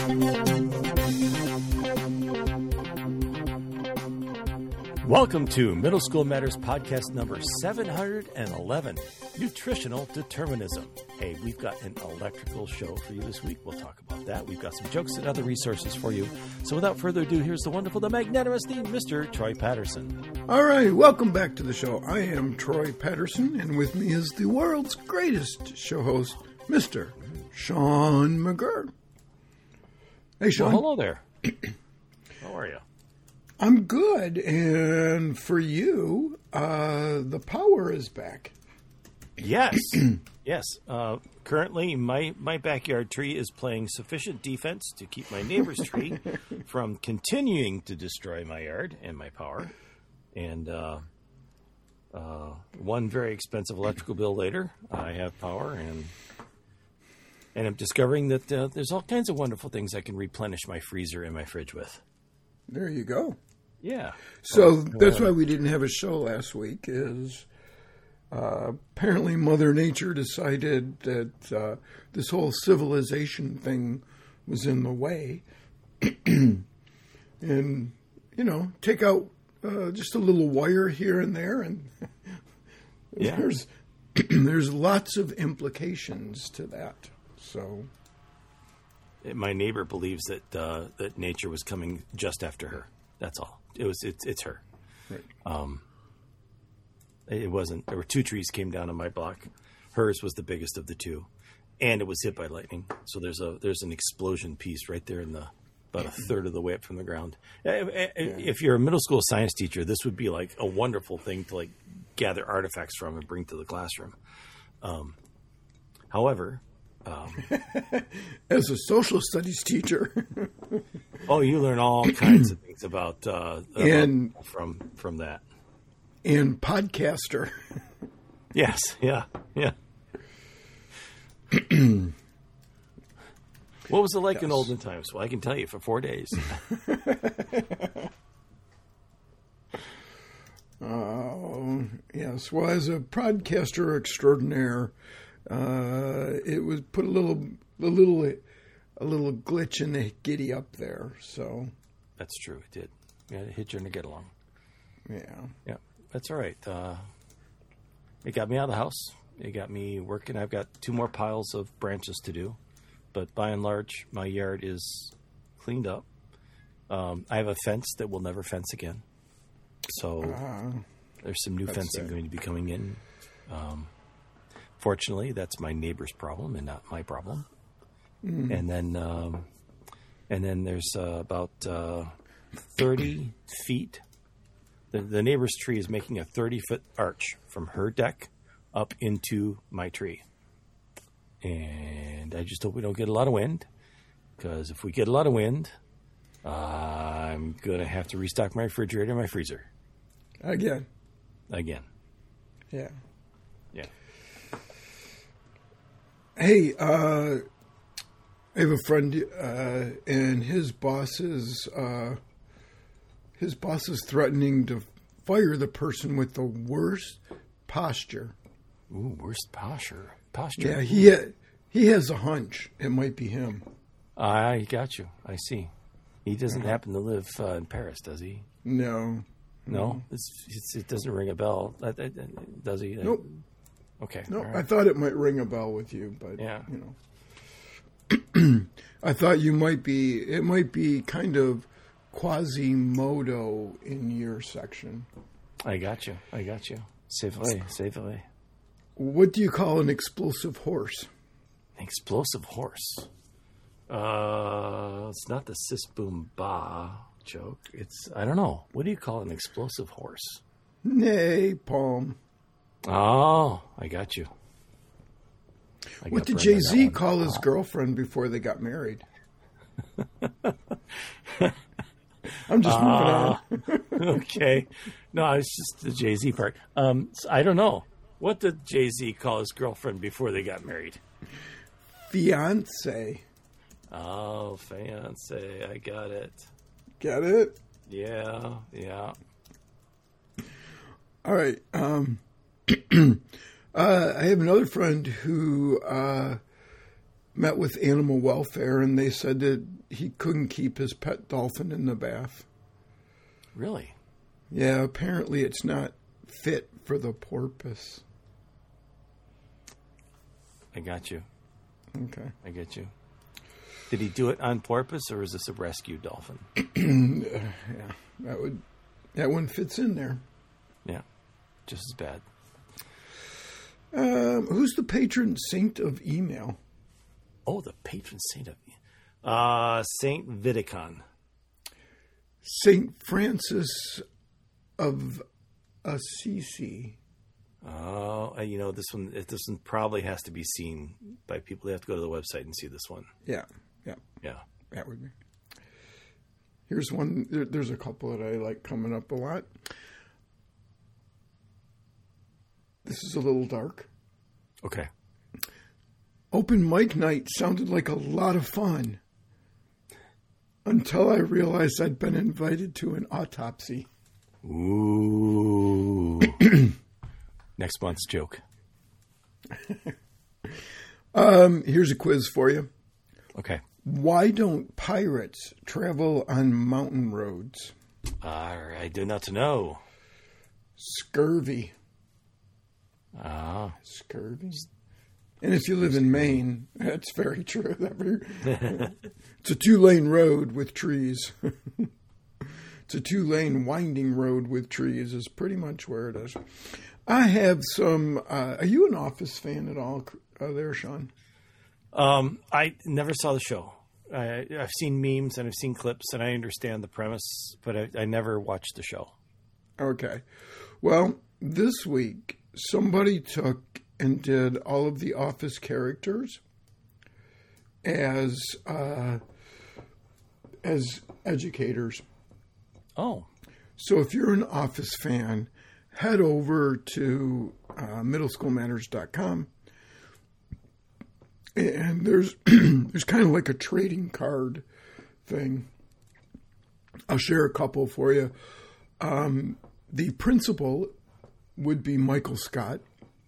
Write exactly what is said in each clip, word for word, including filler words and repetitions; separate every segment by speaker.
Speaker 1: Welcome to Middle School Matters podcast number seven hundred eleven, Nutritional Determinism. Hey, we've got an electrical show for you this week. We'll talk about that. We've got some jokes and other resources for you. So without further ado, here's the wonderful, the magnanimous, the Mister Troy Patterson.
Speaker 2: All right, welcome back to the show. I am Troy Patterson, and with me is the world's greatest show host, Mister Sean McGurr. Hey, Sean.
Speaker 1: Well, hello there. How are you?
Speaker 2: I'm good, and for you, uh, the power is back.
Speaker 1: Yes, yes. Uh, currently, my, my backyard tree is playing sufficient defense to keep my neighbor's tree from continuing to destroy my yard and my power. And uh, uh, one very expensive electrical bill later, I have power, and and I'm discovering that uh, there's all kinds of wonderful things I can replenish my freezer and my fridge with.
Speaker 2: There you go.
Speaker 1: Yeah.
Speaker 2: So
Speaker 1: well,
Speaker 2: that's
Speaker 1: well,
Speaker 2: why we didn't have a show last week, is uh, apparently Mother Nature decided that uh, this whole civilization thing was in the way. And, you know, take out uh, just a little wire here and there, and
Speaker 1: yeah.
Speaker 2: there's there's lots of implications to that. So
Speaker 1: my neighbor believes that uh, that nature was coming just after her. That's all. It was. It's. It's her.
Speaker 2: Right.
Speaker 1: Um. It wasn't. There were two trees came down on my block. Hers was the biggest of the two, and it was hit by lightning. So there's a there's an explosion piece right there in the about a third of the way up from the ground. If, if you're a middle school science teacher, this would be like a wonderful thing to like gather artifacts from and bring to the classroom. Um. However. Um,
Speaker 2: As a social studies teacher,
Speaker 1: oh, you learn all kinds of things about, uh, about
Speaker 2: and
Speaker 1: from from that.
Speaker 2: And podcaster.
Speaker 1: Yes, yeah, yeah. What was it like yes. in olden times? Well, I can tell you for four days.
Speaker 2: Oh, yes. Well, as a podcaster extraordinaire, Uh, it was put a little, a little, a little glitch in the giddy up there. So
Speaker 1: that's true. It did. Yeah, it hit you in the get along.
Speaker 2: Yeah,
Speaker 1: yeah, that's all right. Uh, it got me out of the house. It got me working. I've got two more piles of branches to do, but by and large, my yard is cleaned up. Um, I have a fence that will never fence again. So uh, there's some new fencing sad. going to be coming in. Um, Fortunately, that's my neighbor's problem and not my problem. Mm. And then, um, and then there's uh, about uh, thirty feet. The, the neighbor's tree is making a thirty foot arch from her deck up into my tree. And I just hope we don't get a lot of wind, because if we get a lot of wind, uh, I'm going to have to restock my refrigerator and my freezer.
Speaker 2: Again.
Speaker 1: Again.
Speaker 2: Yeah.
Speaker 1: Yeah.
Speaker 2: Hey, uh, I have a friend, uh, and his boss is, uh, his boss is threatening to fire the person with the worst posture.
Speaker 1: Ooh, worst posture. Posture.
Speaker 2: Yeah, he ha- he has a hunch it might be him.
Speaker 1: I got you. I see. He doesn't uh-huh. happen to live uh, in Paris, does he?
Speaker 2: No.
Speaker 1: No? It's, it's, it doesn't ring a bell, does he?
Speaker 2: Nope.
Speaker 1: Okay.
Speaker 2: No,
Speaker 1: right.
Speaker 2: I thought it might ring a bell with you, but
Speaker 1: yeah.
Speaker 2: you know, I thought you might be. It might be kind of Quasimodo in your section.
Speaker 1: I got you. I got you. Save away. Save away.
Speaker 2: What do you call an explosive horse?
Speaker 1: An explosive horse. Uh, it's not the sis boom ba joke. It's I don't know. What do you call an explosive horse?
Speaker 2: Napalm.
Speaker 1: Oh, I got you. I
Speaker 2: what did Jay-Z call his girlfriend before they got married? I'm just
Speaker 1: uh,
Speaker 2: moving on.
Speaker 1: Okay. No, it's just the Jay-Z part. Um, so I don't know. What did Jay-Z call his girlfriend before they got married?
Speaker 2: Fiance.
Speaker 1: Oh, fiance. I got it.
Speaker 2: Get it?
Speaker 1: Yeah, yeah.
Speaker 2: All right. Um, uh, I have another friend who uh, met with animal welfare, and they said that he couldn't keep his pet dolphin in the bath.
Speaker 1: Really?
Speaker 2: Yeah, apparently it's not fit for the porpoise.
Speaker 1: I got you.
Speaker 2: Okay.
Speaker 1: I get you. Did he do it on purpose, or is this a rescue dolphin?
Speaker 2: Yeah, that would that one fits in there.
Speaker 1: Yeah, just as bad.
Speaker 2: Um, who's the patron saint of email?
Speaker 1: Oh, the patron saint of uh, Saint Viticon.
Speaker 2: Saint Francis of Assisi.
Speaker 1: Oh, uh, you know, this one. This one probably has to be seen by people. They have to go to the website and see this one.
Speaker 2: Yeah, yeah,
Speaker 1: yeah.
Speaker 2: That would be. Here's one. There, there's a couple that I like coming up a lot. This is a little dark.
Speaker 1: Okay.
Speaker 2: Open mic night sounded like a lot of fun until I realized I'd been invited to an autopsy.
Speaker 1: Ooh. Next month's joke.
Speaker 2: um, here's a quiz for you.
Speaker 1: Okay.
Speaker 2: Why don't pirates travel on mountain roads?
Speaker 1: I do not know.
Speaker 2: Scurvy.
Speaker 1: Ah.
Speaker 2: Scurvy. And if you live in Maine, that's very true. It's a two-lane road with trees. It's a two-lane winding road with trees is pretty much where it is. I have some... Uh, are you an Office fan at all uh, there, Sean?
Speaker 1: Um, I never saw the show. I, I've seen memes and I've seen clips and I understand the premise, but I, I never watched the show.
Speaker 2: Okay. Well, this week, somebody took and did all of the Office characters as uh, as educators.
Speaker 1: Oh.
Speaker 2: So if you're an Office fan, head over to uh, middle school matters dot com. And there's there's kind of like a trading card thing. I'll share a couple for you. Um, the principal would be Michael Scott.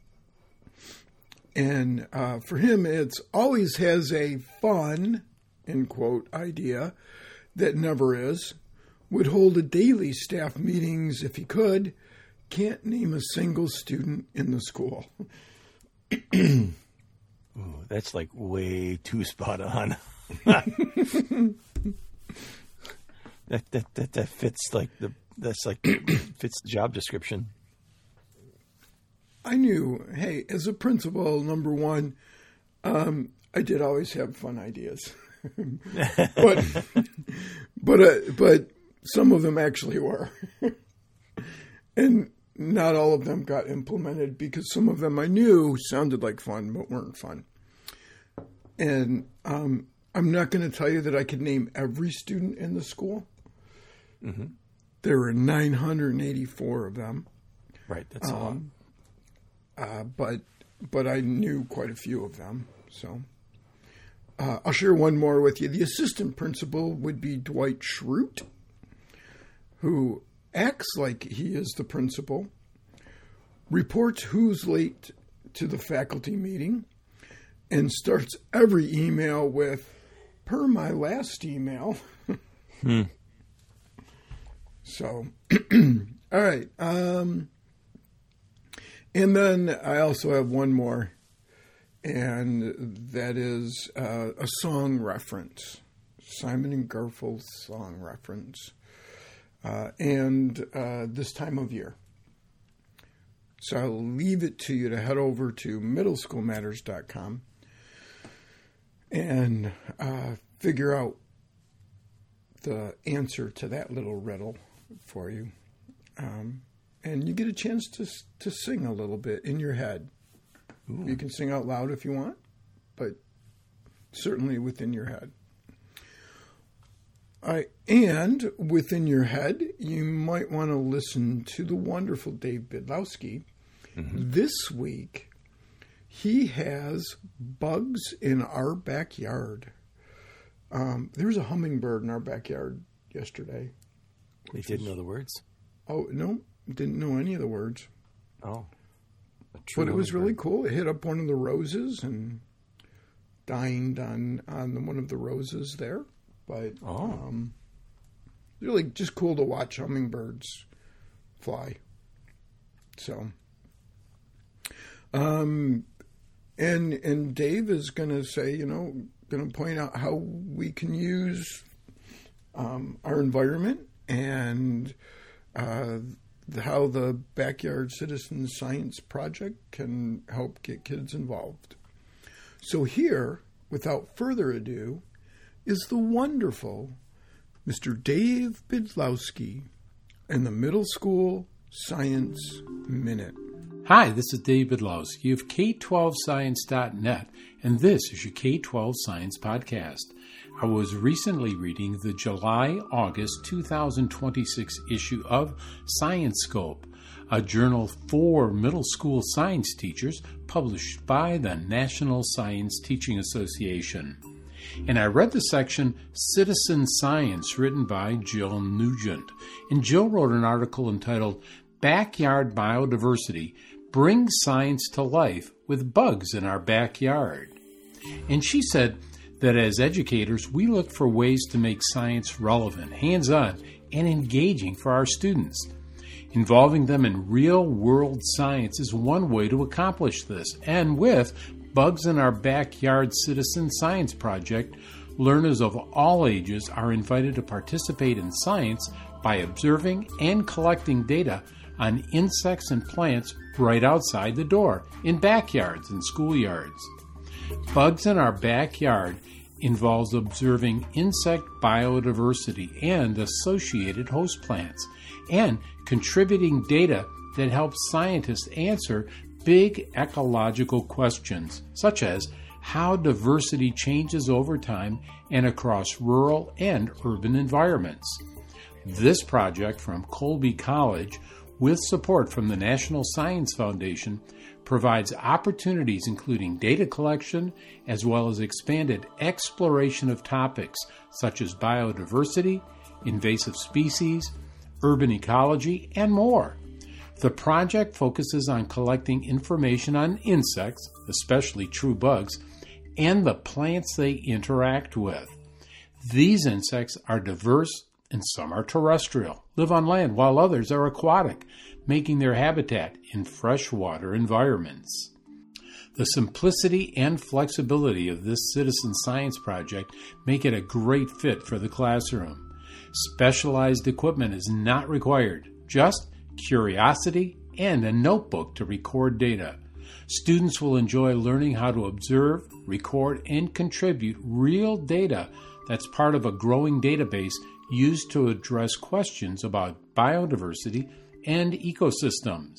Speaker 2: And uh, for him, it's always has a fun, end quote, idea that never is. Would hold a daily staff meetings if he could. Can't name a single student in the school.
Speaker 1: Ooh, that's like way too spot on. that, that that that fits like the that's like fits the job description.
Speaker 2: I knew, hey, as a principal, number one, um, I did always have fun ideas, but but uh, but some of them actually were, and not all of them got implemented because some of them I knew sounded like fun but weren't fun. And um, I'm not going to tell you that I could name every student in the school.
Speaker 1: Mm-hmm.
Speaker 2: There were nine hundred eighty-four of them.
Speaker 1: Right, that's um, a lot.
Speaker 2: Uh, but but I knew quite a few of them. So uh, I'll share one more with you. The assistant principal would be Dwight Schrute, who acts like he is the principal, reports who's late to the faculty meeting, and starts every email with, per my last email.
Speaker 1: hmm.
Speaker 2: So, all right. Um, and then I also have one more, and that is uh, a song reference, Simon and Garfunkel's song reference, uh, and uh, this time of year. So I'll leave it to you to head over to middle school matters dot com and uh, figure out the answer to that little riddle for you. Um, and you get a chance to to sing a little bit in your head. Ooh. You can sing out loud if you want, but certainly within your head. All right, and within your head, you might want to listen to the wonderful Dave Bidlowski. Mm-hmm. This week, he has Bugs in Our Backyard. Um, there was a hummingbird in our backyard yesterday.
Speaker 1: He didn't know the words?
Speaker 2: Oh, no, didn't know any of the words.
Speaker 1: Oh.
Speaker 2: But it was really cool. It hit up one of the roses and dined on on the, one of the roses there. But
Speaker 1: Oh.
Speaker 2: um, really just cool to watch hummingbirds fly. So, um, and and Dave is going to say, you know, going to point out how we can use um, our environment and uh, how the Backyard Citizen Science Project can help get kids involved. So here, without further ado, is the wonderful Mister Dave Bydlowski and the Middle School Science Minute.
Speaker 3: Hi, this is Dave Bydlowski of K twelve science dot net, and this is your K twelve Science Podcast. I was recently reading the July-August twenty twenty-six issue of Science Scope, a journal for middle school science teachers published by the National Science Teaching Association. And I read the section Citizen Science written by Jill Nugent. And Jill wrote an article entitled Backyard Biodiversity Brings Science to Life with Bugs in Our Backyard. And she said that as educators, we look for ways to make science relevant, hands-on, and engaging for our students. Involving them in real-world science is one way to accomplish this. And with Bugs in Our Backyard Citizen Science Project, learners of all ages are invited to participate in science by observing and collecting data on insects and plants right outside the door, in backyards and schoolyards. Bugs in Our Backyard involves observing insect biodiversity and associated host plants, and contributing data that helps scientists answer big ecological questions, such as how diversity changes over time and across rural and urban environments. This project from Colby College, with support from the National Science Foundation, provides opportunities including data collection as well as expanded exploration of topics such as biodiversity, invasive species, urban ecology, and more. The project focuses on collecting information on insects, especially true bugs, and the plants they interact with. These insects are diverse and some are terrestrial, live on land, while others are aquatic, making their habitat in freshwater environments. The simplicity and flexibility of this citizen science project make it a great fit for the classroom. Specialized equipment is not required, just curiosity and a notebook to record data. Students will enjoy learning how to observe, record, and contribute real data that's part of a growing database used to address questions about biodiversity and ecosystems.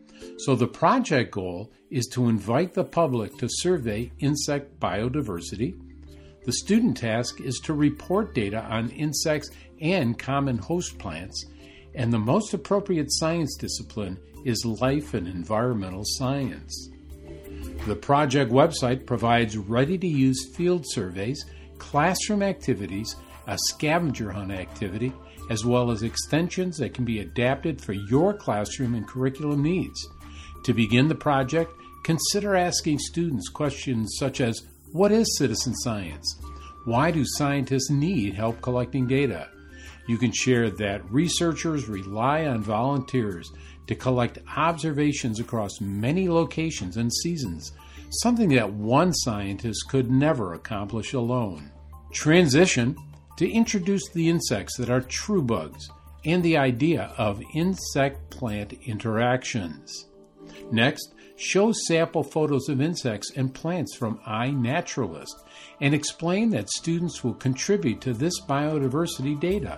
Speaker 3: So the project goal is to invite the public to survey insect biodiversity. The student task is to report data on insects and common host plants, and the most appropriate science discipline is life and environmental science. The project website provides ready-to-use field surveys, classroom activities, a scavenger hunt activity, as well as extensions that can be adapted for your classroom and curriculum needs. To begin the project, consider asking students questions such as, what is citizen science? Why do scientists need help collecting data? You can share that researchers rely on volunteers to collect observations across many locations and seasons, something that one scientist could never accomplish alone. Transition to introduce the insects that are true bugs and the idea of insect-plant interactions. Next, show sample photos of insects and plants from iNaturalist and explain that students will contribute to this biodiversity data.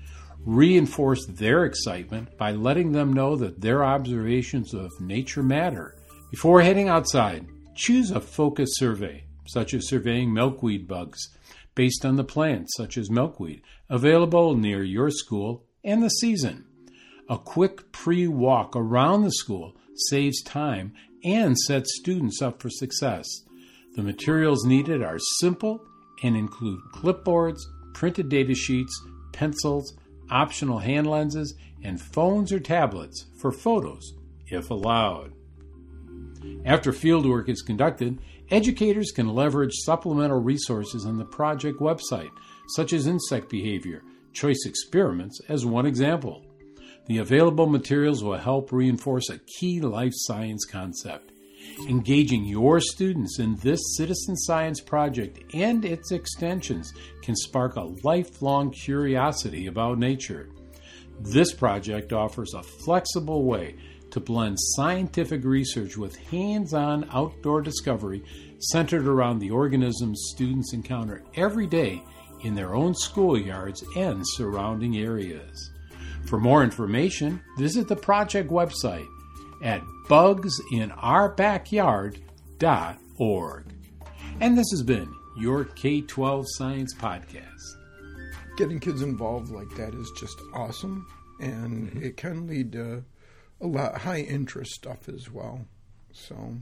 Speaker 3: Reinforce their excitement by letting them know that their observations of nature matter. Before heading outside, choose a focus survey, such as surveying milkweed bugs, based on the plants, such as milkweed, available near your school and the season. A quick pre-walk around the school saves time and sets students up for success. The materials needed are simple and include clipboards, printed data sheets, pencils, optional hand lenses, and phones or tablets for photos, if allowed. After fieldwork is conducted Educators can leverage supplemental resources on the project website, such as insect behavior, choice experiments as one example. The available materials will help reinforce a key life science concept. Engaging your students in this citizen science project and its extensions can spark a lifelong curiosity about nature. This project offers a flexible way to blend scientific research with hands-on outdoor discovery centered around the organisms students encounter every day in their own schoolyards and surrounding areas. For more information, visit the project website at bugs in our backyard dot org. And this has been your K twelve Science Podcast.
Speaker 2: Getting kids involved like that is just awesome, and mm-hmm. it can lead to a lot high interest stuff as well. So,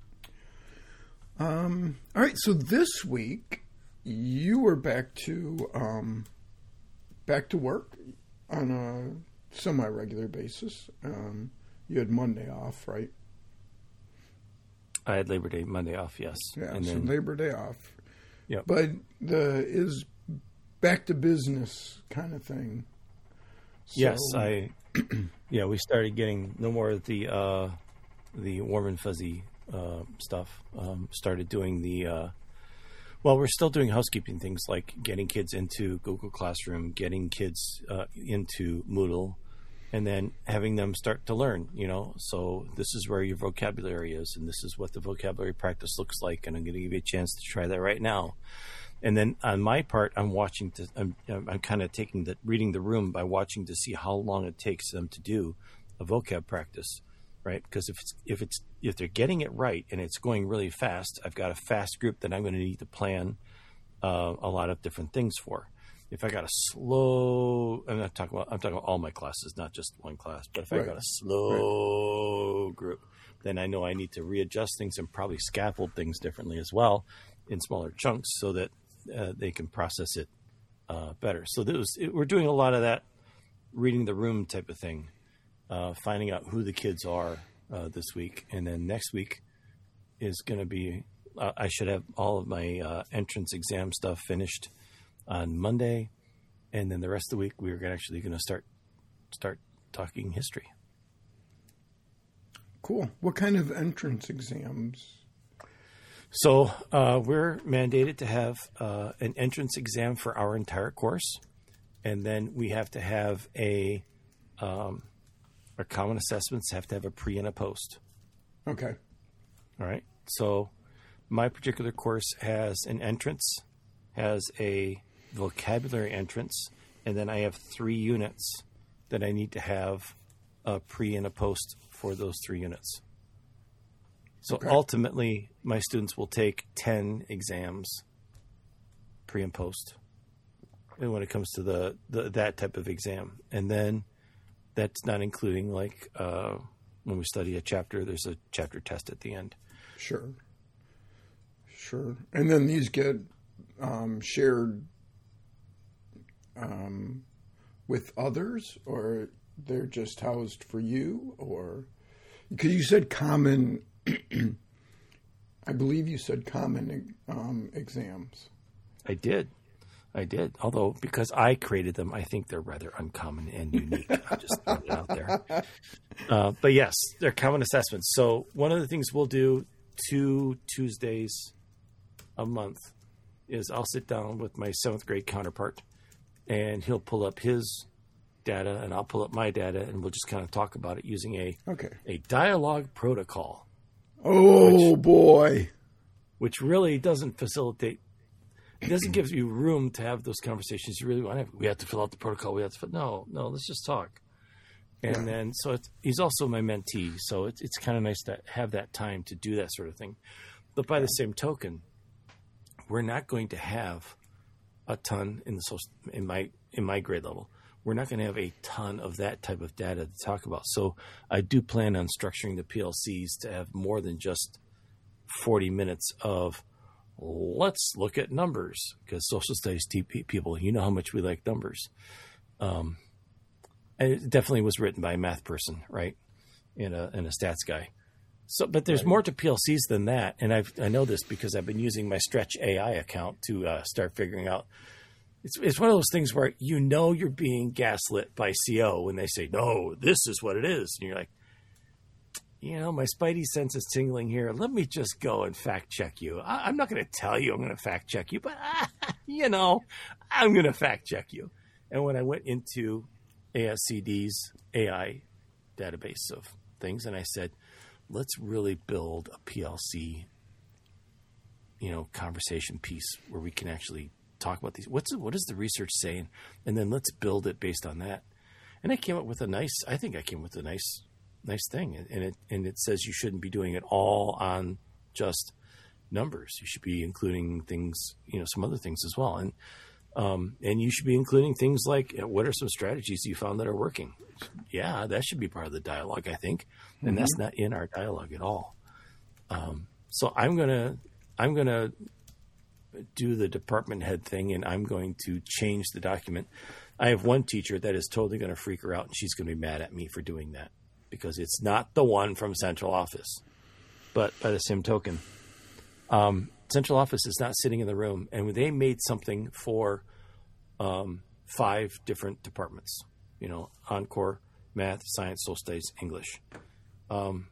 Speaker 2: um, all right. So this week you were back to um, back to work on a semi-regular basis. Um, you had Monday off, right?
Speaker 1: I had Labor Day Monday off, yes.
Speaker 2: Yeah,
Speaker 1: and
Speaker 2: so
Speaker 1: then,
Speaker 2: Labor Day off.
Speaker 1: Yeah,
Speaker 2: but the is back to business kind of thing. So,
Speaker 1: yes, I. Yeah, we started getting no more of the uh, the warm and fuzzy uh, stuff. Um, started doing the. Uh, well, we're still doing housekeeping things like getting kids into Google Classroom, getting kids uh, into Moodle, and then having them start to learn. You know, so this is where your vocabulary is, and this is what the vocabulary practice looks like. And I'm going to give you a chance to try that right now. And then on my part, I'm watching to, I'm, I'm kind of taking the, reading the room by watching to see how long it takes them to do a vocab practice, right? Because if it's, if it's, if they're getting it right and it's going really fast, I've got a fast group that I'm going to need to plan uh, a lot of different things for. If I got a slow, I'm not talking about, I'm talking about all my classes, not just one class, but if
Speaker 2: right.
Speaker 1: I got a slow right. group, then I know I need to readjust things and probably scaffold things differently as well in smaller chunks so that Uh, they can process it uh, better. So there was, it, we're doing a lot of that reading the room type of thing, uh, finding out who the kids are uh, this week. And then next week is going to be, uh, I should have all of my uh, entrance exam stuff finished on Monday. And then the rest of the week, we're actually going to start start talking history.
Speaker 2: Cool. What kind of entrance exams?
Speaker 1: So uh, we're mandated to have uh, an entrance exam for our entire course, and then we have to have a um, our common assessments have to have a pre and a post.
Speaker 2: Okay.
Speaker 1: All right. So my particular course has an entrance, has a vocabulary entrance, and then I have three units that I need to have a pre and a post for those three units. So okay. Ultimately, my students will take ten exams, pre and post, and when it comes to the, the that type of exam. And then that's not including, like, uh, when we study a chapter, there's a chapter test at the end.
Speaker 2: Sure. Sure. And then these get um, shared um, with others, or they're just housed for you? Or because you said common... I believe you said common um, exams.
Speaker 1: I did. I did. Although, because I created them, I think they're rather uncommon and unique. I'll just put it out there. Uh, but yes, they're common assessments. So one of the things we'll do two Tuesdays a month is I'll sit down with my seventh grade counterpart, and he'll pull up his data, and I'll pull up my data, and we'll just kind of talk about it using a
Speaker 2: okay.
Speaker 1: a dialogue protocol.
Speaker 2: Oh, which, boy.
Speaker 1: Which really doesn't facilitate, it doesn't give you room to have those conversations you really want to have. We have to fill out the protocol. We have to fill, no, no, let's just talk. And yeah. then, so it's, he's also my mentee. So it's, it's kind of nice to have that time to do that sort of thing. But by the same token, we're not going to have a ton in the social, in my, in my grade level. We're not going to have a ton of that type of data to talk about. So I do plan on structuring the P L Cs to have more than just forty minutes of let's look at numbers, because social studies people, you know how much we like numbers. Um, and it definitely was written by a math person, right? And a, and a stats guy. So, but there's
Speaker 2: Right.
Speaker 1: more to P L Cs than that, and I've, I know this because I've been using my Stretch A I account to uh, start figuring out. It's it's one of those things where you know you're being gaslit by C O when they say, no, this is what it is. And you're like, you know, my spidey sense is tingling here. Let me just go and fact check you. I, I'm not going to tell you I'm going to fact check you, but, ah, you know, I'm going to fact check you. And when I went into A S C D's A I database of things, and I said, let's really build a P L C, you know, conversation piece where we can actually talk about these. What's what is the research saying? And then let's build it based on that. And I came up with a nice, I think I came up with a nice, nice thing. And it, and it says you shouldn't be doing it all on just numbers. You should be including things, you know, some other things as well. And, um, and you should be including things like, you know, what are some strategies you found that are working? Yeah, that should be part of the dialogue, I think. And mm-hmm. that's not in our dialogue at all. Um, so I'm going to, I'm going to, do the department head thing, and I'm going to change the document. I have one teacher that is totally going to freak her out, and she's going to be mad at me for doing that because it's not the one from central office. But by the same token, um, central office is not sitting in the room, and they made something for um, five different departments, you know, Encore, Math, Science, Social Studies, English. Um,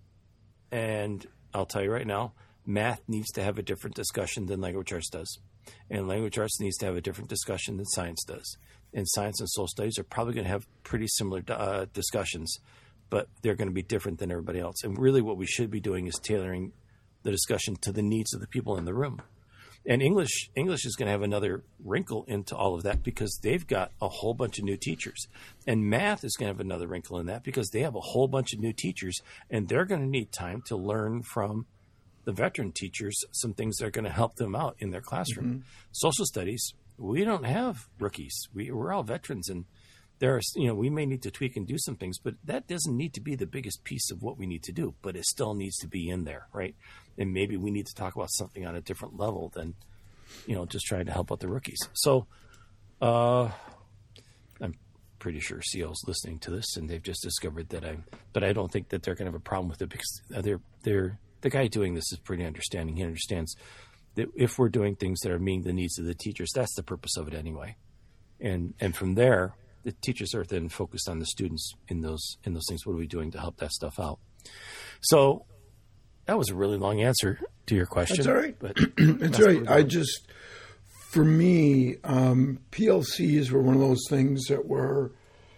Speaker 1: and I'll tell you right now, Math needs to have a different discussion than language arts does. And language arts needs to have a different discussion than science does. And science and social studies are probably going to have pretty similar uh, discussions, but they're going to be different than everybody else. And really what we should be doing is tailoring the discussion to the needs of the people in the room. And English English is going to have another wrinkle into all of that because they've got a whole bunch of new teachers. And math is going to have another wrinkle in that because they have a whole bunch of new teachers, and they're going to need time to learn from the veteran teachers some things that are going to help them out in their classroom. Mm-hmm. Social studies, we don't have rookies. We, we're all veterans, and there are, you know, we may need to tweak and do some things, but that doesn't need to be the biggest piece of what we need to do, but it still needs to be in there, right? And maybe we need to talk about something on a different level than, you know, just trying to help out the rookies. So uh, I'm pretty sure C O's listening to this, and they've just discovered that I'm, but I don't think that they're going to have a problem with it because they're, they're, the guy doing this is pretty understanding. He understands that if we're doing things that are meeting the needs of the teachers, that's the purpose of it anyway. And and from there, the teachers are then focused on the students in those in those things. What are we doing to help that stuff out? So that was a really long answer to your question.
Speaker 2: That's all right.
Speaker 1: But
Speaker 2: it's
Speaker 1: that's
Speaker 2: all right. I just, for me, um, P L Cs were one of those things that were,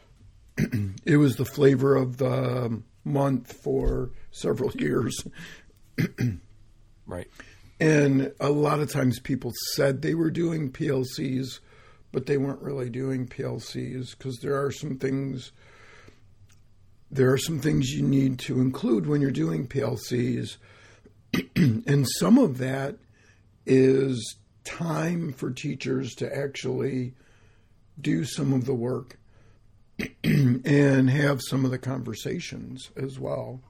Speaker 2: it was the flavor of the month for several years.
Speaker 1: Right.
Speaker 2: And a lot of times people said they were doing P L Cs, but they weren't really doing P L Cs because there are some things, there are some things you need to include when you're doing P L Cs. And some of that is time for teachers to actually do some of the work and have some of the conversations as well.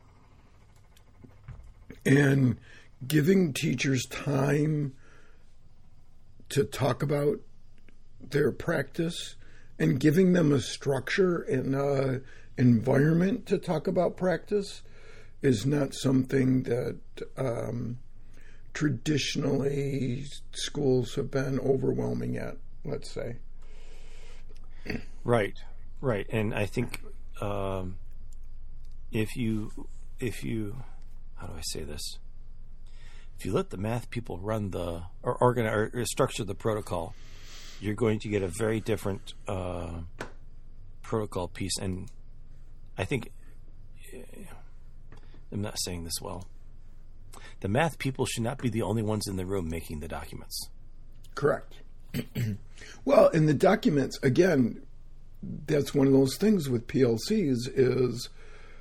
Speaker 2: And giving teachers time to talk about their practice and giving them a structure and an environment to talk about practice is not something that um, traditionally schools have been overwhelming at, let's say.
Speaker 1: Right, right. And I think um, if you, if you, how do I say this? If you let the math people run the or organize or structure the protocol, you're going to get a very different uh, protocol piece. And I think I'm not saying this well. The math people should not be the only ones in the room making the documents.
Speaker 2: Correct. Well, in the documents, again, that's one of those things with P L Cs is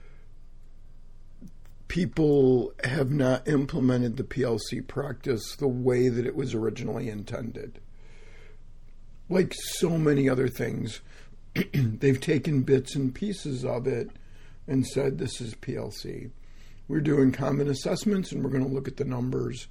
Speaker 2: people have not implemented the P L C practice the way that it was originally intended. Like so many other things, they've taken bits and pieces of it and said, this is P L C. We're doing common assessments and we're going to look at the numbers.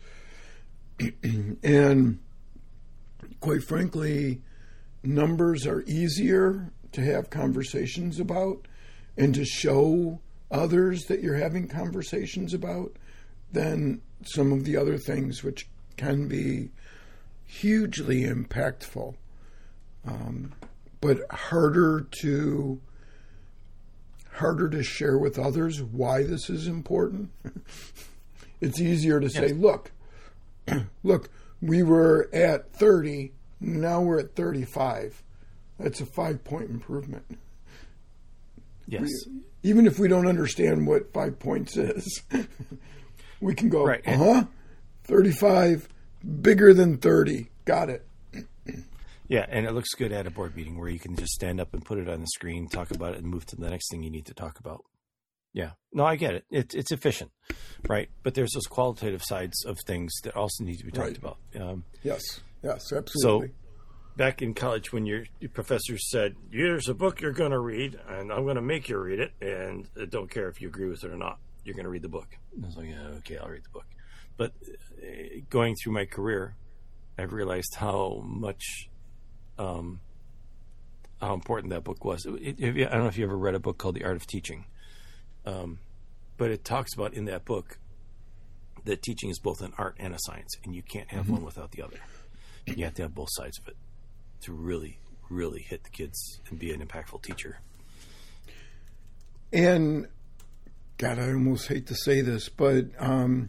Speaker 2: And quite frankly, numbers are easier to have conversations about and to show others that you're having conversations about than some of the other things, which can be hugely impactful, um, but harder to harder to share with others why this is important. It's easier to say, yes. look, look, we were at thirty, now we're at thirty-five. That's a five-point improvement.
Speaker 1: Yes.
Speaker 2: We, even if we don't understand what five points is, we can go,
Speaker 1: right.
Speaker 2: uh-huh, thirty-five, bigger than thirty. Got it.
Speaker 1: Yeah, and it looks good at a board meeting where you can just stand up and put it on the screen, talk about it, and move to the next thing you need to talk about. Yeah. No, I get it. It it's efficient, right? But there's those qualitative sides of things that also need to be talked
Speaker 2: right.
Speaker 1: about. Um,
Speaker 2: yes. Yes, absolutely.
Speaker 1: So back in college when your, your professor said, here's a book you're going to read, and I'm going to make you read it, and I don't care if you agree with it or not. You're going to read the book. And I was like, yeah, okay, I'll read the book. But uh, going through my career, I've realized how much... Um, how important that book was. It, it, I don't know if you ever read a book called The Art of Teaching, um, but it talks about in that book that teaching is both an art and a science, and you can't have mm-hmm. one without the other. You have to have both sides of it to really, really hit the kids and be an impactful teacher.
Speaker 2: And, God, I almost hate to say this, but um,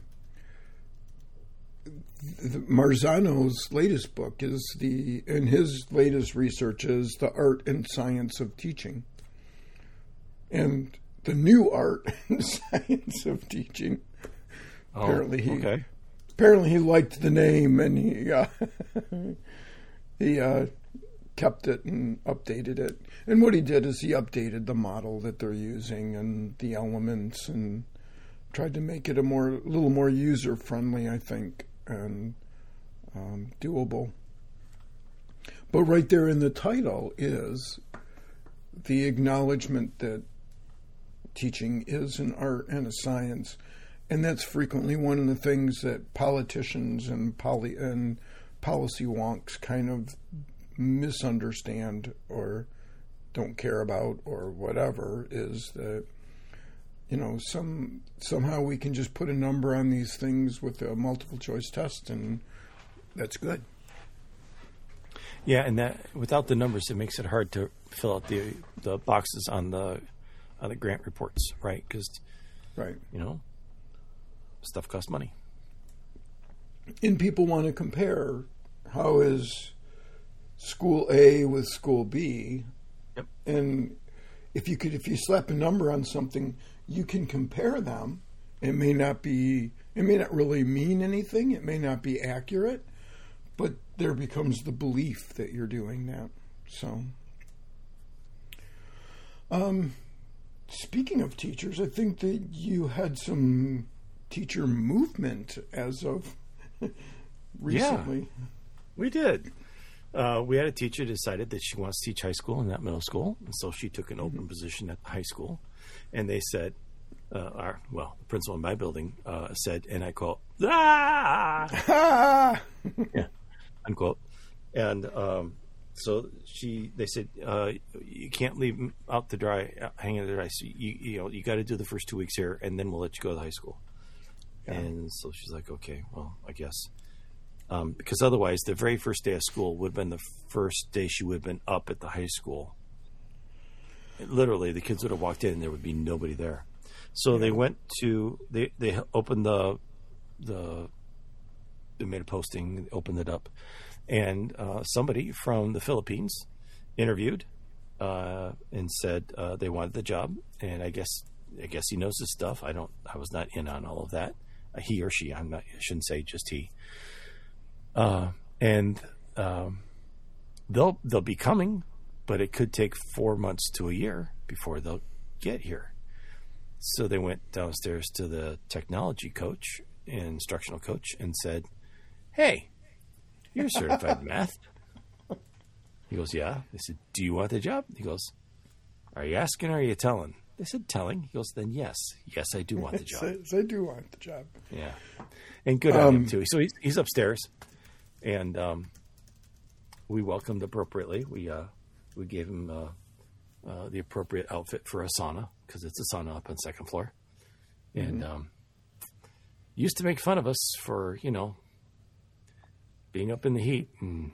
Speaker 2: Marzano's latest book is the, and his latest research is the art and science of teaching. And the new art and science of teaching.
Speaker 1: Oh,
Speaker 2: apparently he,
Speaker 1: okay.
Speaker 2: Apparently he liked the name and he uh, he uh, kept it and updated it. And what he did is he updated the model that they're using and the elements and tried to make it a more, a little more user friendly, I think, and um, doable. But right there in the title is the acknowledgement that teaching is an art and a science, and that's frequently one of the things that politicians and poly and policy wonks kind of misunderstand or don't care about or whatever, is that, you know, some somehow we can just put a number on these things with a multiple choice test, and that's good.
Speaker 1: Yeah, and that without the numbers, it makes it hard to fill out the the boxes on the on the grant reports, right? Because,
Speaker 2: right,
Speaker 1: you know, stuff costs money,
Speaker 2: and people want to compare. How is school A with school B?
Speaker 1: Yep. And
Speaker 2: if you could, if you slap a number on something, you can compare them. It may not be, it may not really mean anything. It may not be accurate, but there becomes the belief that you're doing that. So, um, speaking of teachers, I think that you had some teacher movement as of recently.
Speaker 1: Yeah, we did. Uh, we had a teacher decided that she wants to teach high school and not middle school, and so she took an open mm-hmm. position at the high school. And they said, uh, our well, the principal in my building uh, said, and I quote, ah, yeah, unquote. And um, so she, they said, uh, you can't leave them out to dry, hanging to dry. So you, you know, you got to do the first two weeks here, and then we'll let you go to high school. Yeah. And so she's like, okay, well, I guess. Um, because otherwise, the very first day of school would have been the first day she would have been up at the high school. Literally, the kids would have walked in and there would be nobody there. So yeah. they went to, they, they opened the, the, they made a posting, opened it up, and uh, somebody from the Philippines interviewed uh, and said uh, they wanted the job. And I guess, I guess he knows his stuff. I don't, I was not in on all of that. Uh, he or she, I'm not, I shouldn't say just he. Uh, and um, they'll they'll be coming, but it could take four months to a year before they'll get here. So they went downstairs to the technology coach, instructional coach, and said, "Hey, you're certified in math." He goes, "Yeah." They said, "Do you want the job?" He goes, "Are you asking or are you telling?" They said, "Telling." He goes, "Then yes, yes, I do want the job."
Speaker 2: yes, I do want the job.
Speaker 1: Yeah, and good on um, him too. So he's he's upstairs. And um, we welcomed appropriately. We uh, we gave him uh, uh, the appropriate outfit for a sauna, because it's a sauna up on second floor. And
Speaker 2: Mm-hmm.
Speaker 1: um, used to make fun of us for, you know, being up in the heat. And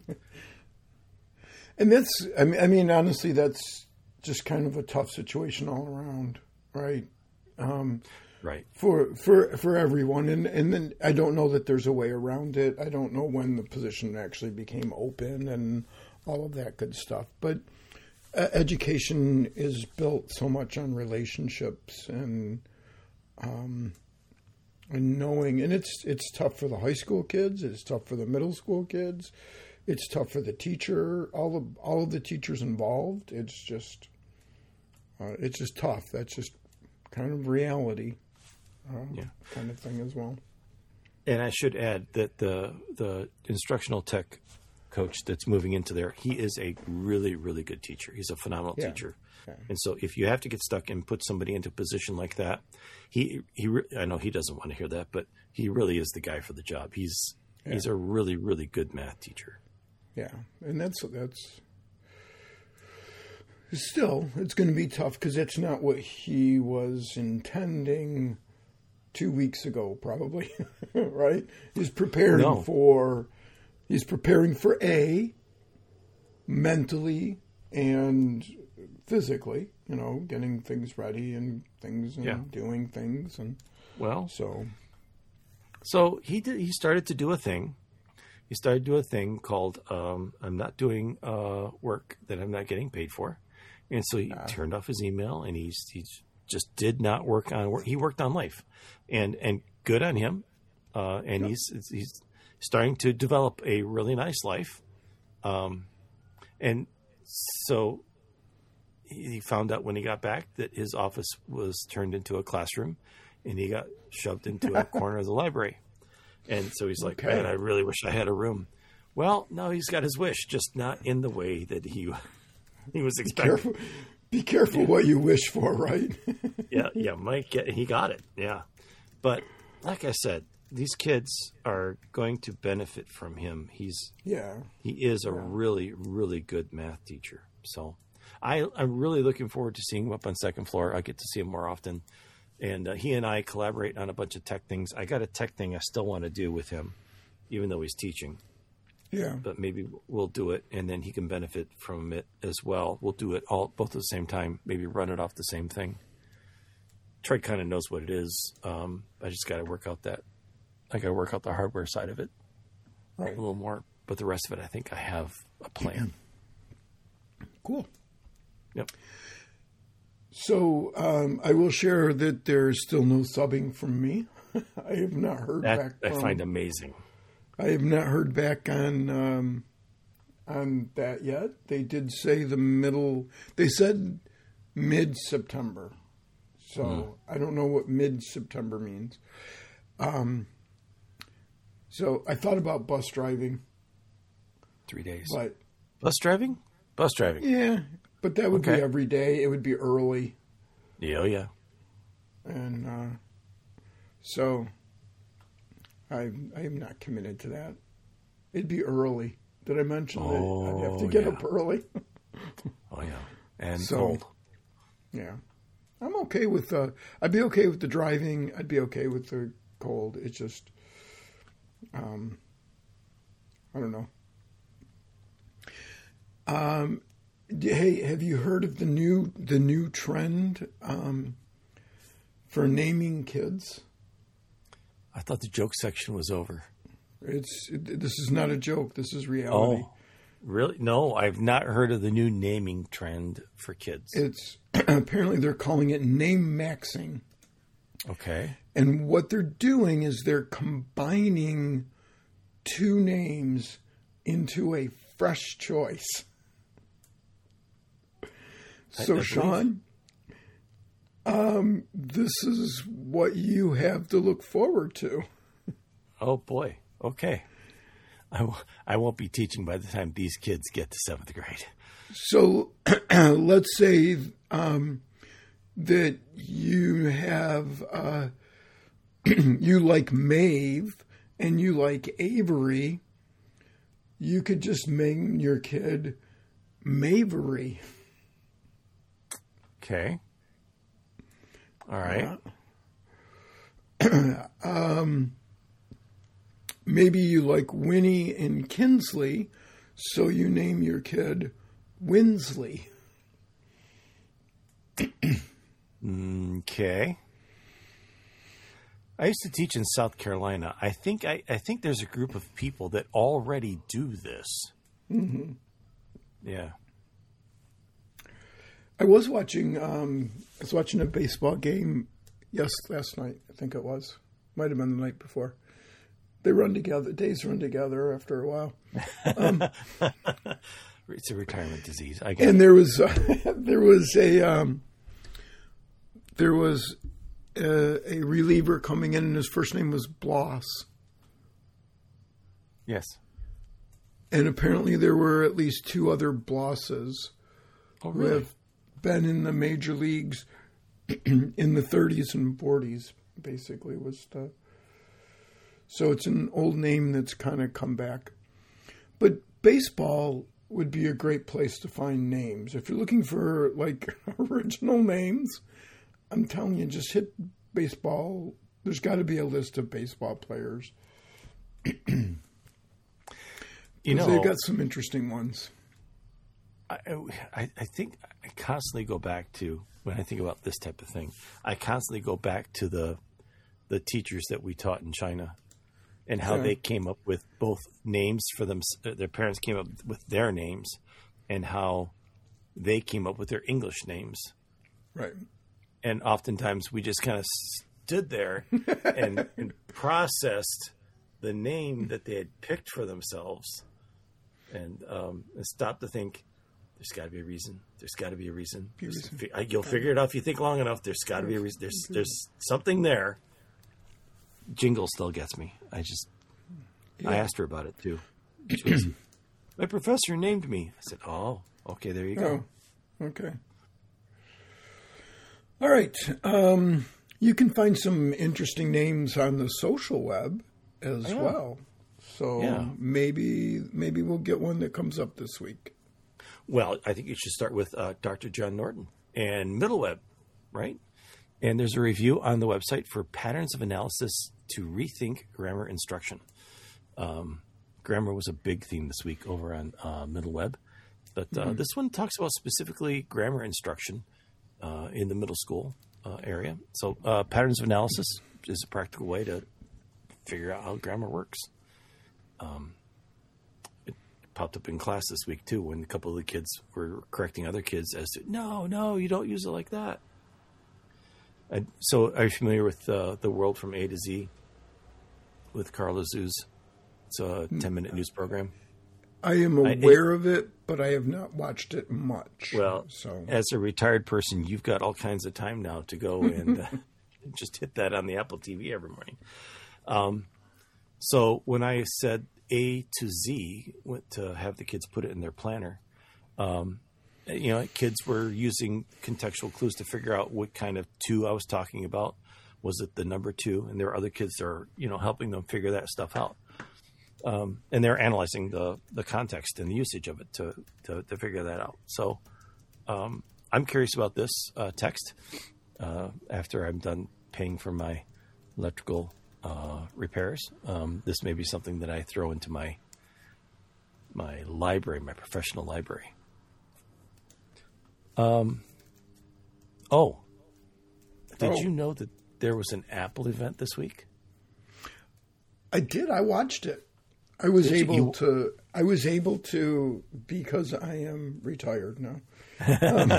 Speaker 2: And that's, I mean, I mean, honestly, that's just kind of a tough situation all around, right? Um,
Speaker 1: right.
Speaker 2: for for for everyone, and and then I don't know that there's a way around it. I don't know when the position actually became open and all of that good stuff. But uh, education is built so much on relationships and um and knowing, and it's it's tough for the high school kids. It's tough for the middle school kids. It's tough for the teacher. All of all of the teachers involved. It's just uh, it's just tough. That's just kind of reality. Um,
Speaker 1: Yeah.
Speaker 2: kind of thing as well.
Speaker 1: And I should add that the the instructional tech coach that's moving into there, he is a really, really good teacher. He's a phenomenal
Speaker 2: Yeah.
Speaker 1: teacher.
Speaker 2: Yeah.
Speaker 1: And so if you have to get stuck and put somebody into a position like that, he, he re- I know he doesn't want to hear that, but he really is the guy for the job. He's,
Speaker 2: Yeah.
Speaker 1: he's a really, really good math teacher.
Speaker 2: Yeah, and that's that's still, it's going to be tough because that's not what he was intending two weeks ago, probably. Right? He's preparing
Speaker 1: No.
Speaker 2: for he's preparing for A, mentally and physically. You know, getting things ready and things and
Speaker 1: Yeah.
Speaker 2: doing things, and
Speaker 1: Well,
Speaker 2: so
Speaker 1: so he did, he started to do a thing. He started to do a thing called um, I'm not doing uh, work that I'm not getting paid for. And so he turned off his email, and he's, he just did not work on work. He worked on life, and and good on him. Uh, and he's he's starting to develop a really nice life. Um, and so he found out when he got back that his office was turned into a classroom, and he got shoved into a corner of the library. And so he's like,
Speaker 2: Okay.
Speaker 1: man, I really wish I had a room. Well, no, he's got his wish, just not in the way that he he was expecting.
Speaker 2: careful, be careful what you wish for, right?
Speaker 1: Yeah, yeah, Mike, get- he got it. Yeah. But like I said, these kids are going to benefit from him. He's
Speaker 2: Yeah.
Speaker 1: he is a really, really good math teacher. So I, I'm really looking forward to seeing him up on second floor. I get to see him more often. And uh, he and I collaborate on a bunch of tech things. I got a tech thing I still want to do with him, even though he's teaching.
Speaker 2: Yeah.
Speaker 1: But maybe we'll do it, and then he can benefit from it as well. We'll do it all both at the same time. Maybe run it off the same thing. Troy kind of knows what it is. Um, I just got to work out that. I got to work out the hardware side of it
Speaker 2: Right.
Speaker 1: a little more. But the rest of it, I think I have a plan.
Speaker 2: Cool.
Speaker 1: Yep.
Speaker 2: So um, I will share that there's still no subbing from me. I have not heard
Speaker 1: That
Speaker 2: back.
Speaker 1: I
Speaker 2: From,
Speaker 1: find amazing.
Speaker 2: I have not heard back on um, on that yet. They did say the middle. They said mid September. So
Speaker 1: Hmm.
Speaker 2: I don't know what mid September means. Um, so I thought about bus driving,
Speaker 1: Three days.
Speaker 2: but
Speaker 1: Bus driving? Bus driving.
Speaker 2: yeah, but that would
Speaker 1: Okay.
Speaker 2: be every day. It would be early.
Speaker 1: Yeah, oh yeah.
Speaker 2: And uh, so I I am not committed to that. It'd be early. Did I mention that I'd have to
Speaker 1: Oh,
Speaker 2: get
Speaker 1: yeah.
Speaker 2: up early?
Speaker 1: Oh yeah. And
Speaker 2: So-
Speaker 1: cold.
Speaker 2: Yeah. I'm okay with uh I'd be okay with the driving. I'd be okay with the cold. It's just um I don't know. Um d- hey, have you heard of the new the new trend um for naming kids?
Speaker 1: I thought the joke section was over.
Speaker 2: It's it, this is not a joke. This is reality.
Speaker 1: Oh, really? No, I've not heard of the new naming trend for kids.
Speaker 2: It's apparently they're calling it name maxing.
Speaker 1: Okay.
Speaker 2: And what they're doing is they're combining two names into a fresh choice.
Speaker 1: I-
Speaker 2: So,
Speaker 1: I
Speaker 2: Sean, um, this is what you have to look forward to.
Speaker 1: Oh boy. Okay. I, w- I won't be teaching by the time these kids get to seventh grade.
Speaker 2: So, let's say um, that you have uh, you like Maeve and you like Avery. You could just name your kid Mavery.
Speaker 1: Okay. All right.
Speaker 2: Uh, um, maybe you like Winnie and Kinsley, so you name your kid Winsley.
Speaker 1: Okay. I used to teach in South Carolina. I think I, I think there's a group of people that already do this.
Speaker 2: Mm-hmm.
Speaker 1: Yeah.
Speaker 2: I was watching. Um, I was watching a baseball game. Yes, last night I think it was. Might have been the night before. They run together. Days run together after a while. Um,
Speaker 1: it's a retirement disease. I get
Speaker 2: and
Speaker 1: it.
Speaker 2: there was uh, there was a um, there was a, a reliever coming in, and his first name was Bloss.
Speaker 1: Yes.
Speaker 2: And apparently there were at least two other Blosses
Speaker 1: Oh,
Speaker 2: who
Speaker 1: really?
Speaker 2: have been in the major leagues in the thirties and forties, basically. was the, So it's an old name that's kind of come back. But baseball would be a great place to find names. If you're looking for, like, original names, I'm telling you, just hit baseball. There's got to be a list of baseball players.
Speaker 1: You know,
Speaker 2: they've got some interesting ones.
Speaker 1: I, I, I think I constantly go back to, when I think about this type of thing, I constantly go back to the the teachers that we taught in China and how
Speaker 2: Yeah.
Speaker 1: they came up with both names for them. Their parents came up with their names and how they came up with their English names.
Speaker 2: Right.
Speaker 1: And oftentimes we just kind of stood there and, and processed the name that they had picked for themselves and, um, and stopped to think, there's got to be a reason. There's got to be a reason.
Speaker 2: Be a reason.
Speaker 1: Fi- You'll figure it out if you think long enough. There's got to be a reason. There's there's something there. Jingle still gets me. I just I
Speaker 2: Yeah.
Speaker 1: asked her about it too. She goes, my professor named me. I said, oh, okay, there you go.
Speaker 2: Oh, okay. All right. Um, you can find some interesting names on the social web as
Speaker 1: Yeah.
Speaker 2: well. So
Speaker 1: Yeah.
Speaker 2: maybe maybe we'll get one that comes up this week.
Speaker 1: Well, I think you should start with uh, Doctor John Norton and Middle Web, right? And there's a review on the website for patterns of analysis to rethink grammar instruction. Um, grammar was a big theme this week over on uh, Middle Web, but uh, mm-hmm. this one talks about specifically grammar instruction uh, in the middle school uh, area. So uh, patterns of analysis is a practical way to figure out how grammar works. Um, it popped up in class this week too when a couple of the kids were correcting other kids as to, no, no, you don't use it like that. And so are you familiar with uh, The World from A to Z with Carl Azuz? It's a ten-minute news program.
Speaker 2: I am aware I, it, of it, but I have not watched it much.
Speaker 1: Well,
Speaker 2: so.
Speaker 1: As a retired person, you've got all kinds of time now to go and uh, just hit that on the Apple T V every morning. Um, so when I said A to Z, went to have the kids put it in their planner, um, you know, kids were using contextual clues to figure out what kind of two I was talking about. Was it the number two? And there were other kids that are, you know, helping them figure that stuff out. Um, and they're analyzing the, the context and the usage of it to, to, to figure that out. So um, I'm curious about this uh, text uh, after I'm done paying for my electrical uh, repairs. Um, this may be something that I throw into my my library, my professional library. Um. Oh, did
Speaker 2: oh.
Speaker 1: you know that there was an Apple event this week?
Speaker 2: I did. I watched it. I was
Speaker 1: Did
Speaker 2: able
Speaker 1: you,
Speaker 2: to. I was able to because I am retired now. Um,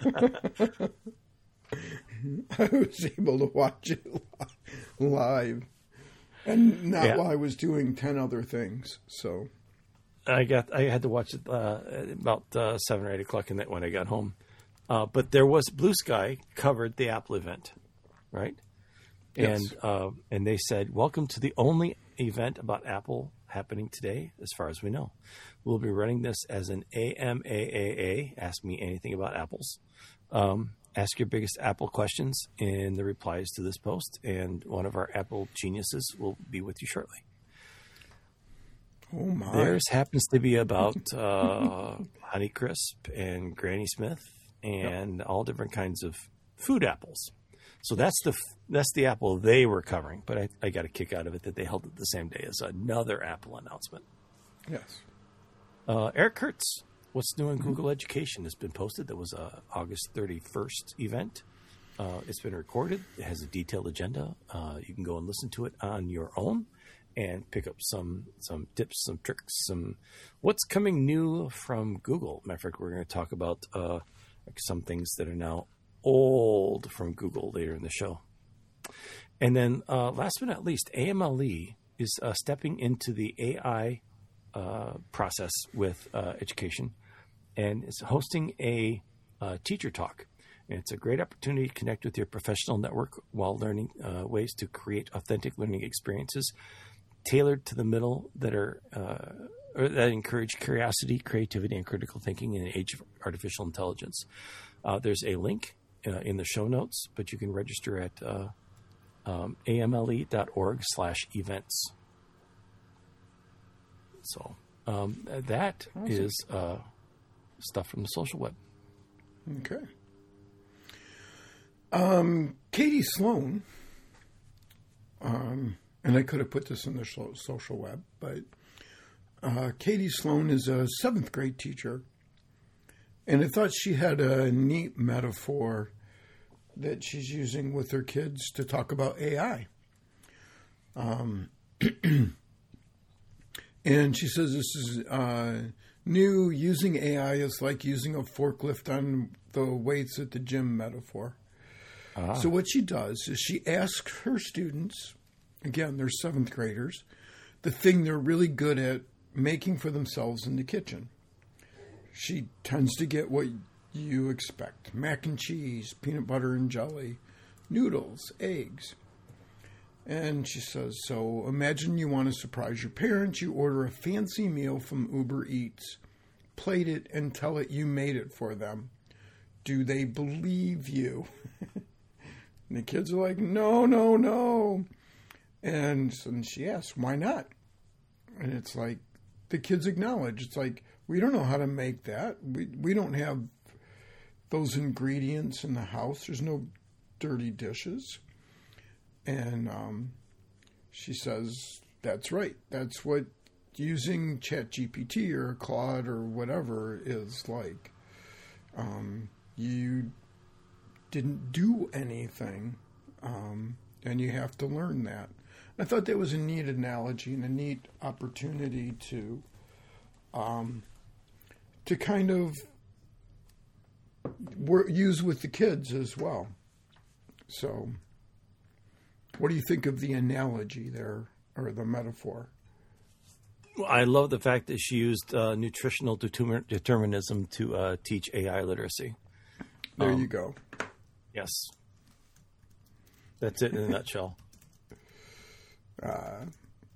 Speaker 2: I was able to watch it live, and not
Speaker 1: yeah.
Speaker 2: while I was doing ten other things. So
Speaker 1: I got. I had to watch it uh, about uh, seven or eight o'clock at night when I got home. Uh, but there was Blue Sky covered the Apple event, right?
Speaker 2: Yes.
Speaker 1: And uh, and they said, "Welcome to the only event about Apple happening today, as far as we know. We'll be running this as an A M A A A. Ask me anything about apples. Um, ask your biggest Apple questions in the replies to this post, and one of our Apple geniuses will be with you shortly."
Speaker 2: Oh my!
Speaker 1: Theirs happens to be about uh, Honeycrisp and Granny Smith and yep. all different kinds of food apples. So that's the that's the Apple they were covering. But I, I got a kick out of it that they held it the same day as another Apple announcement.
Speaker 2: Yes.
Speaker 1: Uh, Eric Kurtz, What's New in mm-hmm. Google Education has been posted. That was a August thirty-first event. Uh, it's been recorded. It has a detailed agenda. Uh, you can go and listen to it on your own and pick up some some tips, some tricks, some what's coming new from Google. Matter of fact, we're going to talk about uh, some things that are now old from Google later in the show. And then uh, last but not least, A M L E is uh, stepping into the A I uh, process with uh, education and is hosting a uh, teacher talk. And it's a great opportunity to connect with your professional network while learning uh, ways to create authentic learning experiences tailored to the middle that are uh, or that encourage curiosity, creativity, and critical thinking in an age of artificial intelligence. Uh, there's a link uh, in the show notes, but you can register at uh, um, amle.org slash events. So um, that awesome. is uh, stuff from the social web.
Speaker 2: Okay. Um, Katie Sloan, um, and I could have put this in the social web, but uh, Katie Sloan is a seventh grade teacher, and I thought she had a neat metaphor that she's using with her kids to talk about A I. Um, and she says this is uh, new. Using A I is like using a forklift on the weights at the gym metaphor. Ah. So what she does is she asks her students, again, they're seventh graders, the thing they're really good at making for themselves in the kitchen. She tends to get what you expect: mac and cheese, peanut butter and jelly, noodles, eggs. And she says, so imagine you want to surprise your parents. You order a fancy meal from Uber Eats, plate it, and tell it you made it for them. Do they believe you? And the kids are like, no, no, no. And, and she asks, why not? And it's like, the kids acknowledge. It's like, we don't know how to make that. We we don't have those ingredients in the house. There's no dirty dishes. And um, she says, that's right. That's what using ChatGPT or Claude or whatever is like. Um, you didn't do anything, um, and you have to learn that. I thought that was a neat analogy and a neat opportunity to um, to kind of work, use with the kids as well. So, what do you think of the analogy there, or the metaphor?
Speaker 1: Well, I love the fact that she used uh, nutritional determin- determinism to uh, teach A I literacy.
Speaker 2: There um, you go.
Speaker 1: Yes. That's it in a nutshell. Uh,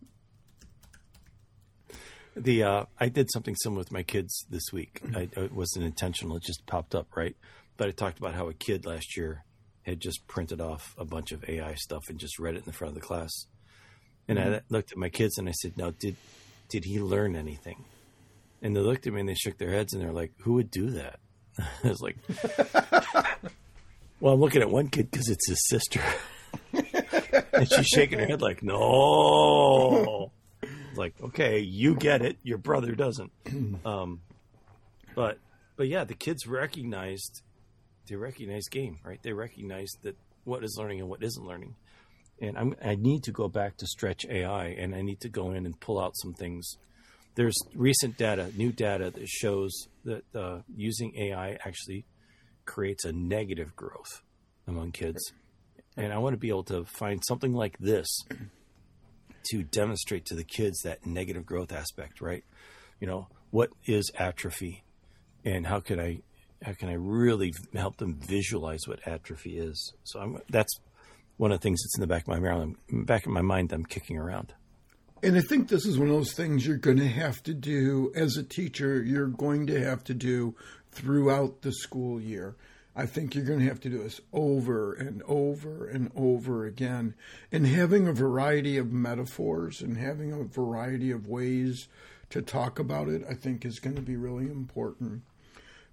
Speaker 1: the uh, I did something similar with my kids this week. I, it wasn't intentional. It just popped up, right? But I talked about how a kid last year had just printed off a bunch of A I stuff and just read it in the front of the class. And mm-hmm. I looked at my kids and I said, now, did did he learn anything? And they looked at me and they shook their heads and they're like, who would do that? I was like, well, I'm looking at one kid because it's his sister. And she's shaking her head like, no. Like, okay, you get it. Your brother doesn't. Um, but, but yeah, the kids recognized, they recognized game, right? They recognized that what is learning and what isn't learning. And I'm, I need to go back to Stretch A I, and I need to go in and pull out some things. There's recent data, new data that shows that uh, using A I actually creates a negative growth among kids. And I want to be able to find something like this to demonstrate to the kids that negative growth aspect, right? You know, what is atrophy, and how can I, how can I really help them visualize what atrophy is? So I'm, that's one of the things that's in the back of my mind. Back in my mind, I'm kicking around.
Speaker 2: And I think this is one of those things you're going to have to do as a teacher. You're going to have to do throughout the school year. I think you're going to have to do this over and over and over again. And having a variety of metaphors and having a variety of ways to talk about it, I think is going to be really important.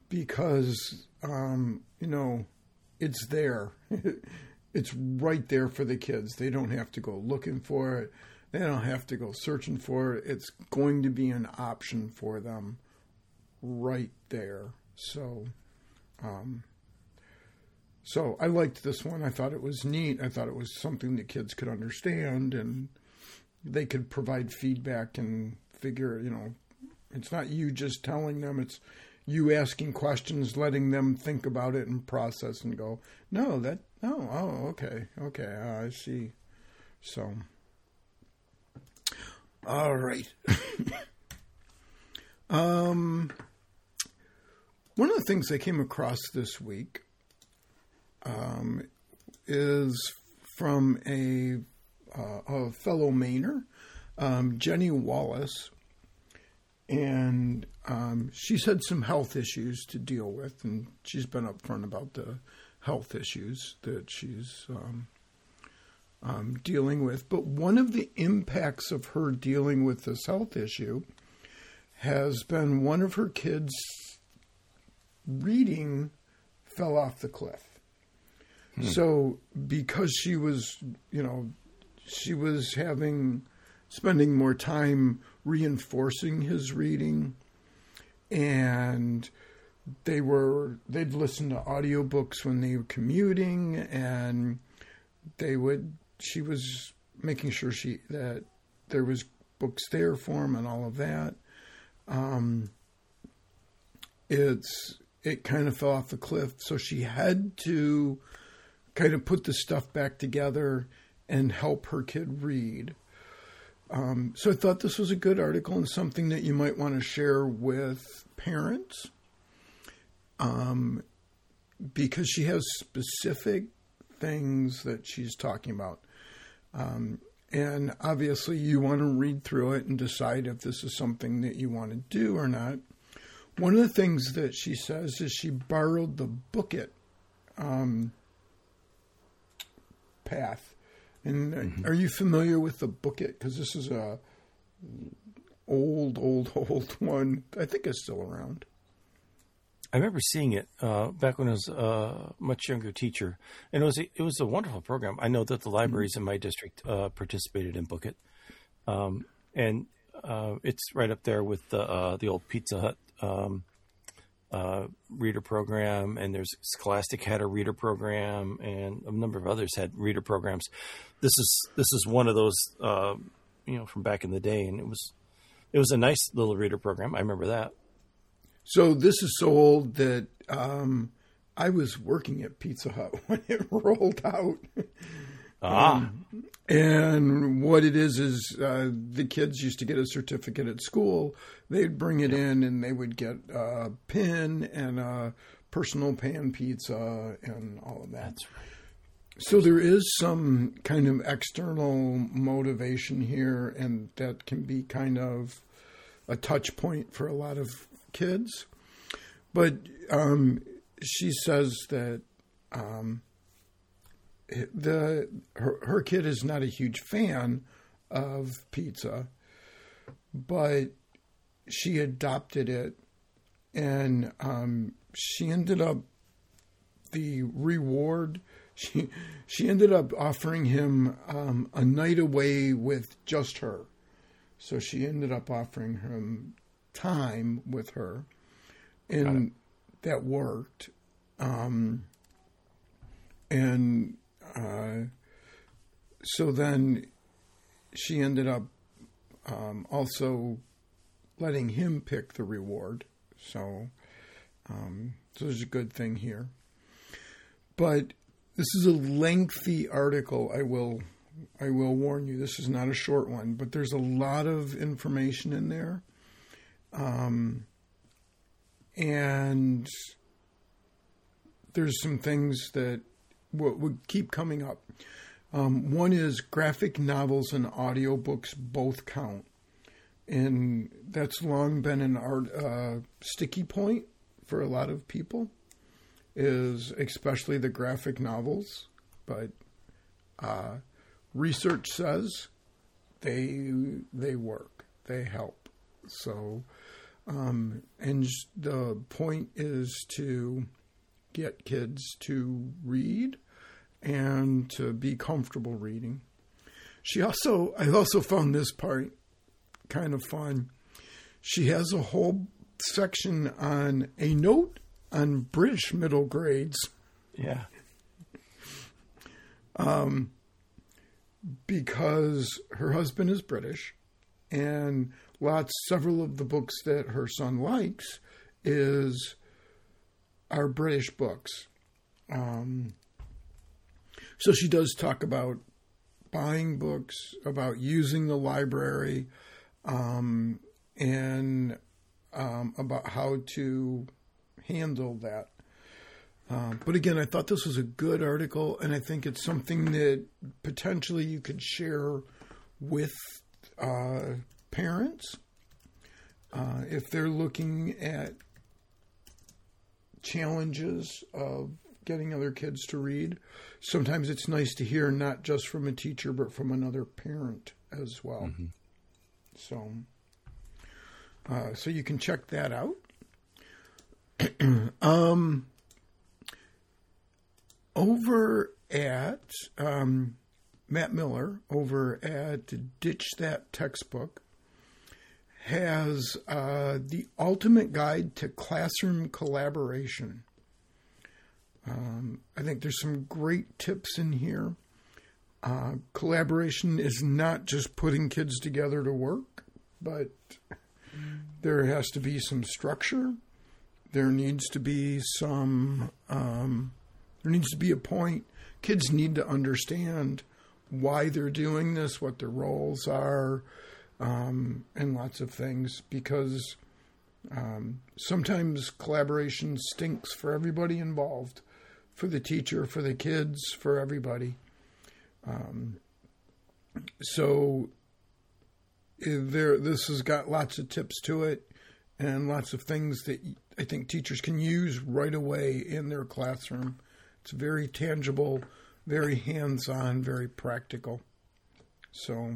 Speaker 2: because, um, you know, it's there. It's right there for the kids. They don't have to go looking for it. They don't have to go searching for it. It's going to be an option for them right there. So, um, so I liked this one. I thought it was neat. I thought it was something that kids could understand and they could provide feedback and figure, you know, it's not you just telling them, it's you asking questions, letting them think about it and process and go, no, that, no, oh, okay, okay, oh, I see. So, all right. um, one of the things I came across this week um, is from a, uh, a fellow Mainer, um, Jenny Wallace. And um, she's had some health issues to deal with, and she's been upfront about the health issues that she's um, um, dealing with. But one of the impacts of her dealing with this health issue has been one of her kids' reading fell off the cliff. Hmm. So because she was, you know, she was having... spending more time reinforcing his reading, and they were they'd listen to audiobooks when they were commuting, and they would she was making sure she that there was books there for him and all of that. Um, it's it kind of fell off the cliff, so she had to kind of put the stuff back together and help her kid read. Um, so I thought this was a good article and something that you might want to share with parents, um, because she has specific things that she's talking about. Um, and obviously you want to read through it and decide if this is something that you want to do or not. One of the things that she says is she borrowed the Book It um, path. And mm-hmm. Are you familiar with the Book It? Because this is a old, old, old one. I think it's still around.
Speaker 1: I remember seeing it uh, back when I was a much younger teacher, and it was a, it was a wonderful program. I know that the libraries mm-hmm. in my district uh, participated in Book It, um, and uh, it's right up there with the uh, the old Pizza Hut um, uh, reader program, and there's Scholastic had a reader program, and a number of others had reader programs. This is this is one of those, uh, you know, from back in the day, and it was it was a nice little reader program. I remember that.
Speaker 2: So this is so old that um, I was working at Pizza Hut when it rolled out.
Speaker 1: Ah.
Speaker 2: Um, and what it is is uh, the kids used to get a certificate at school. They'd bring it in and they would get a pin and a personal pan pizza and all of that.
Speaker 1: That's right.
Speaker 2: So there is some kind of external motivation here, and that can be kind of a touch point for a lot of kids. But um, she says that um, the her, her kid is not a huge fan of pizza, but she adopted it, and um, she ended up the reward. She she ended up offering him um, a night away with just her. So she ended up offering him time with her, and that worked. Um, and uh, so then she ended up um, also letting him pick the reward. So, um, so there's a good thing here. But this is a lengthy article. I will, I will warn you, this is not a short one, but there's a lot of information in there. Um, and there's some things that w- would keep coming up. Um, one is graphic novels and audiobooks both count. And that's long been an art, uh, sticky point for a lot of people, is especially the graphic novels. But uh, research says they they work, they help. So Um, and the point is to get kids to read and to be comfortable reading. She also, I also found this part kind of fun. She has a whole section on a note on British middle grades.
Speaker 1: Yeah.
Speaker 2: Um, because her husband is British, and lots, several of the books that her son likes is are British books. Um, so she does talk about buying books, about using the library, um, and um, about how to handle that. Uh, but again, I thought this was a good article, and I think it's something that potentially you could share with uh, parents uh, if they're looking at challenges of getting other kids to read. Sometimes it's nice to hear not just from a teacher, but from another parent as well. Mm-hmm. So, uh, so you can check that out. um, over at um, Matt Miller, over at Ditch That Textbook, has uh, the ultimate guide to classroom collaboration. Um, I think there's some great tips in here. Uh, collaboration is not just putting kids together to work, but there has to be some structure. There needs to be some, um, there needs to be a point. Kids need to understand why they're doing this, what their roles are, um, and lots of things, because um, sometimes collaboration stinks for everybody involved, for the teacher, for the kids, for everybody. Um, so there, this has got lots of tips to it and lots of things that I think teachers can use right away in their classroom. It's very tangible, very hands-on, very practical. So,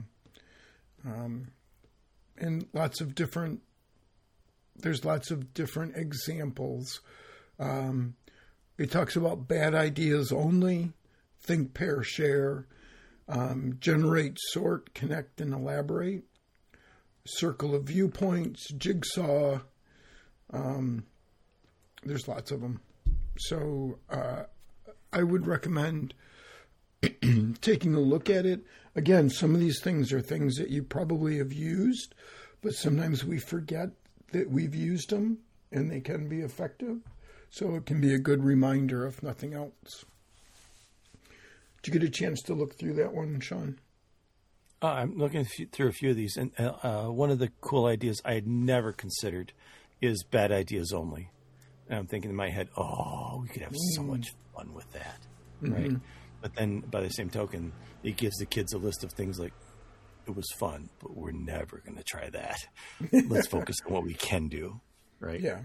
Speaker 2: um, and lots of different, there's lots of different examples. Um, it talks about bad ideas only, think, pair, share, um, generate, sort, connect, and elaborate, circle of viewpoints, jigsaw. Um, there's lots of them. So uh, I would recommend taking a look at it. Again, some of these things are things that you probably have used, but sometimes we forget that we've used them and they can be effective. So it can be a good reminder, if nothing else. Did you get a chance to look through that one, Sean?
Speaker 1: Uh, I'm looking through a few of these, and uh, one of the cool ideas I had never considered is bad ideas only. And I'm thinking in my head, oh, we could have mm. so much fun with that, mm-hmm. right? But then, by the same token, it gives the kids a list of things like, it was fun, but we're never going to try that. Let's focus on what we can do, right?
Speaker 2: Yeah.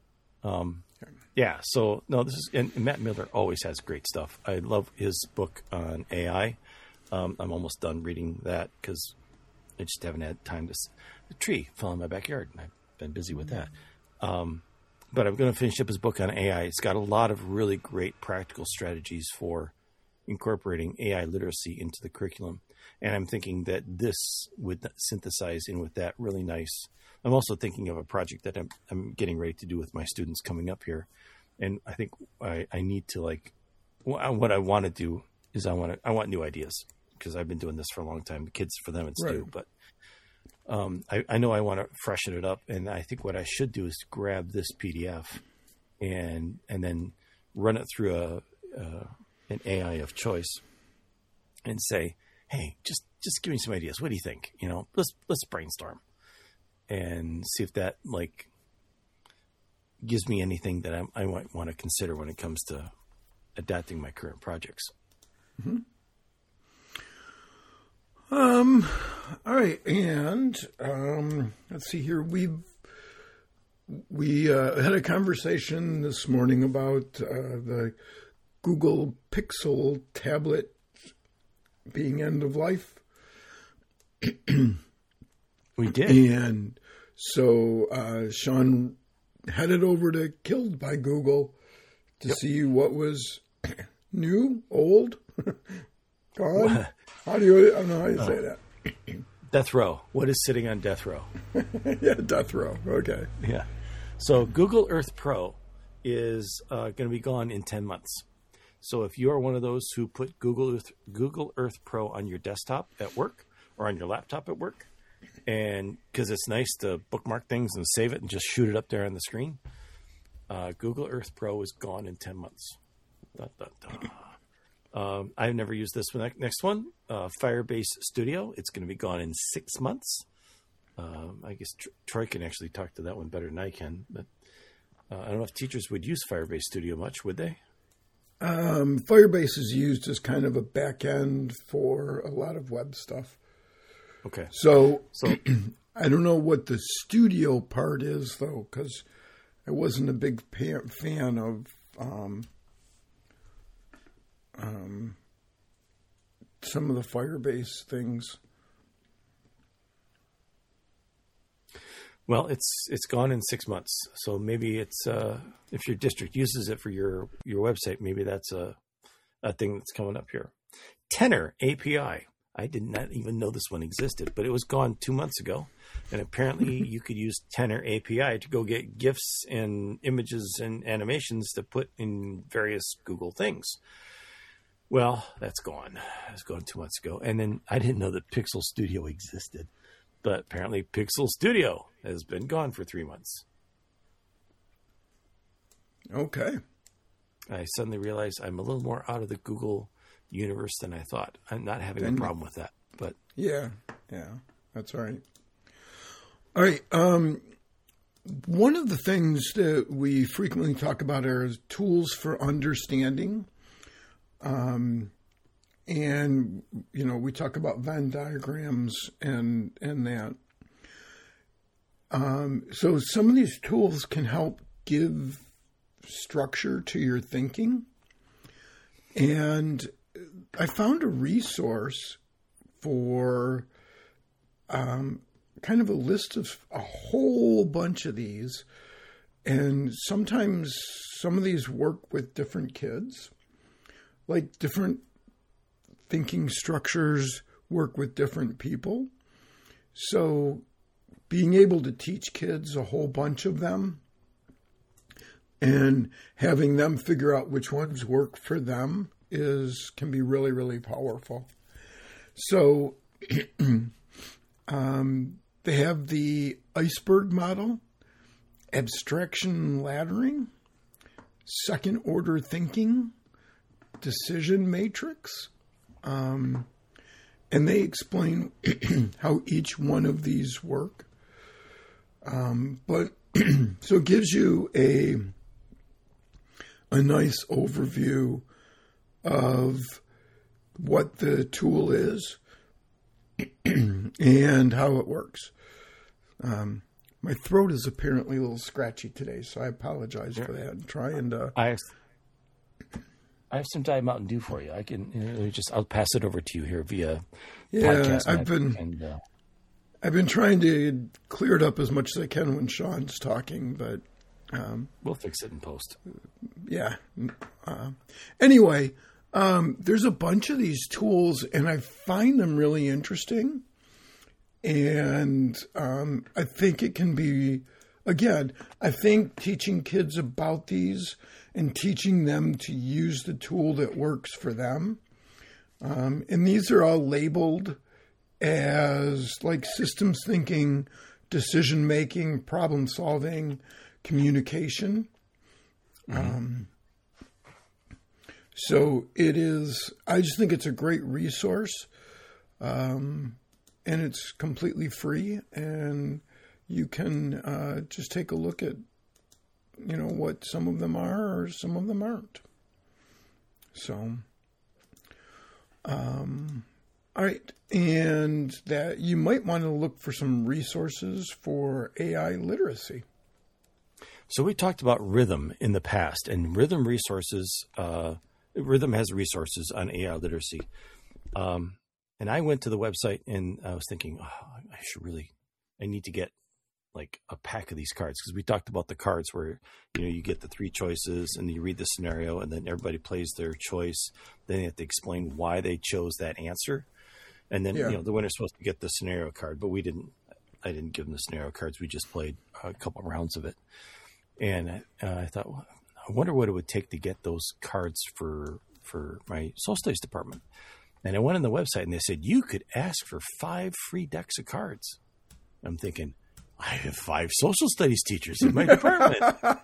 Speaker 1: Um, yeah, so, no, this is, and Matt Miller always has great stuff. I love his book on A I. Um, I'm almost done reading that because I just haven't had time to. A tree fell in my backyard, and I've been busy with that. Um, but I'm going to finish up his book on A I. It's got a lot of really great practical strategies for incorporating A I literacy into the curriculum. And I'm thinking that this would synthesize in with that really nice. I'm also thinking of a project that I'm, I'm getting ready to do with my students coming up here. And I think I, I need to like, what I want to do is I want to, I want new ideas. Because I've been doing this for a long time. The kids, for them, it's right. new. But um, I, I know I want to freshen it up. And I think what I should do is grab this P D F and and then run it through a uh, an A I of choice and say, hey, just just give me some ideas. What do you think? You know, let's let's brainstorm and see if that like gives me anything that I, I might want to consider when it comes to adapting my current projects.
Speaker 2: Mm-hmm. Um, all right. And, um, let's see here. We've, we, uh, had a conversation this morning about, uh, the Google Pixel tablet being end of life.
Speaker 1: We did.
Speaker 2: And So uh, Sean headed over to Killed by Google to yep. see what was new, old, gone. How do you? I don't know how you
Speaker 1: oh.
Speaker 2: say that.
Speaker 1: Death row. What is sitting on death row?
Speaker 2: yeah, death row. Okay.
Speaker 1: Yeah. So Google Earth Pro is uh, going to be gone in ten months. So if you are one of those who put Google Earth, Google Earth Pro on your desktop at work or on your laptop at work, and because it's nice to bookmark things and save it and just shoot it up there on the screen, uh, Google Earth Pro is gone in ten months. Da, da, da. Um, I've never used this one. Next one, uh, Firebase Studio. It's going to be gone in six months. Um, I guess Tr- Troy can actually talk to that one better than I can. But uh, I don't know if teachers would use Firebase Studio much, would they?
Speaker 2: Um, Firebase is used as kind of a back end for a lot of web stuff.
Speaker 1: Okay.
Speaker 2: So, so I don't know what the studio part is, though, because I wasn't a big pa- fan of um, um, some of the Firebase things.
Speaker 1: Well, it's it's gone in six months, so maybe it's uh, if your district uses it for your, your website, maybe that's a a thing that's coming up here. Tenor A P I. I did not even know this one existed, but it was gone two months ago, and apparently you could use Tenor A P I to go get GIFs and images and animations to put in various Google things. Well, that's gone. It was gone two months ago, and then I didn't know that Pixel Studio existed. But apparently Pixel Studio has been gone for three months.
Speaker 2: Okay.
Speaker 1: I suddenly realized I'm a little more out of the Google universe than I thought. I'm not having
Speaker 2: then,
Speaker 1: a problem with that. But
Speaker 2: yeah, yeah, that's all right. All right. Um, one of the things that we frequently talk about are tools for understanding. Um And, you know, we talk about Venn diagrams and and that. Um, so some of these tools can help give structure to your thinking. And I found a resource for um, kind of a list of a whole bunch of these. And sometimes some of these work with different kids, like different thinking structures work with different people. So being able to teach kids a whole bunch of them and having them figure out which ones work for them is can be really, really powerful. So um, they have the iceberg model, abstraction laddering, second order thinking, decision matrix. Um, and they explain how each one of these work. Um, but so it gives you a a nice overview of what the tool is and how it works. Um, my throat is apparently a little scratchy today, so I apologize yeah. for that. I'm trying to.
Speaker 1: I have, I have some Diet Mountain Dew for you. I can you know, just. I'll pass it over to you here via
Speaker 2: yeah,
Speaker 1: podcast.
Speaker 2: I've been.
Speaker 1: And, uh,
Speaker 2: I've been trying to clear it up as much as I can when Sean's talking, but um,
Speaker 1: we'll fix it in post.
Speaker 2: Yeah. Uh, anyway, um, there's a bunch of these tools, and I find them really interesting. And um, I think it can be, again, I think teaching kids about these and teaching them to use the tool that works for them. Um, and these are all labeled as like systems thinking, decision making, problem solving, communication. Mm-hmm. Um, so it is, I just think it's a great resource. Um, and it's completely free, and you can uh, just take a look at, you know, what some of them are or some of them aren't. So, um, all right. And that you might want to look for some resources for A I literacy.
Speaker 1: So we talked about Rhythm in the past, and Rhythm resources, uh, Rhythm has resources on A I literacy. Um, and I went to the website and I was thinking, oh, I should really, I need to get like a pack of these cards, because we talked about the cards where, you know, you get the three choices and you read the scenario and then everybody plays their choice. Then they have to explain why they chose that answer. And then, yeah. you know, the winner's supposed to get the scenario card, but we didn't, I didn't give them the scenario cards. We just played a couple rounds of it. And uh, I thought, well, I wonder what it would take to get those cards for, for my social studies department. And I went on the website and they said, you could ask for five free decks of cards. I'm thinking, I have five social studies teachers in my department.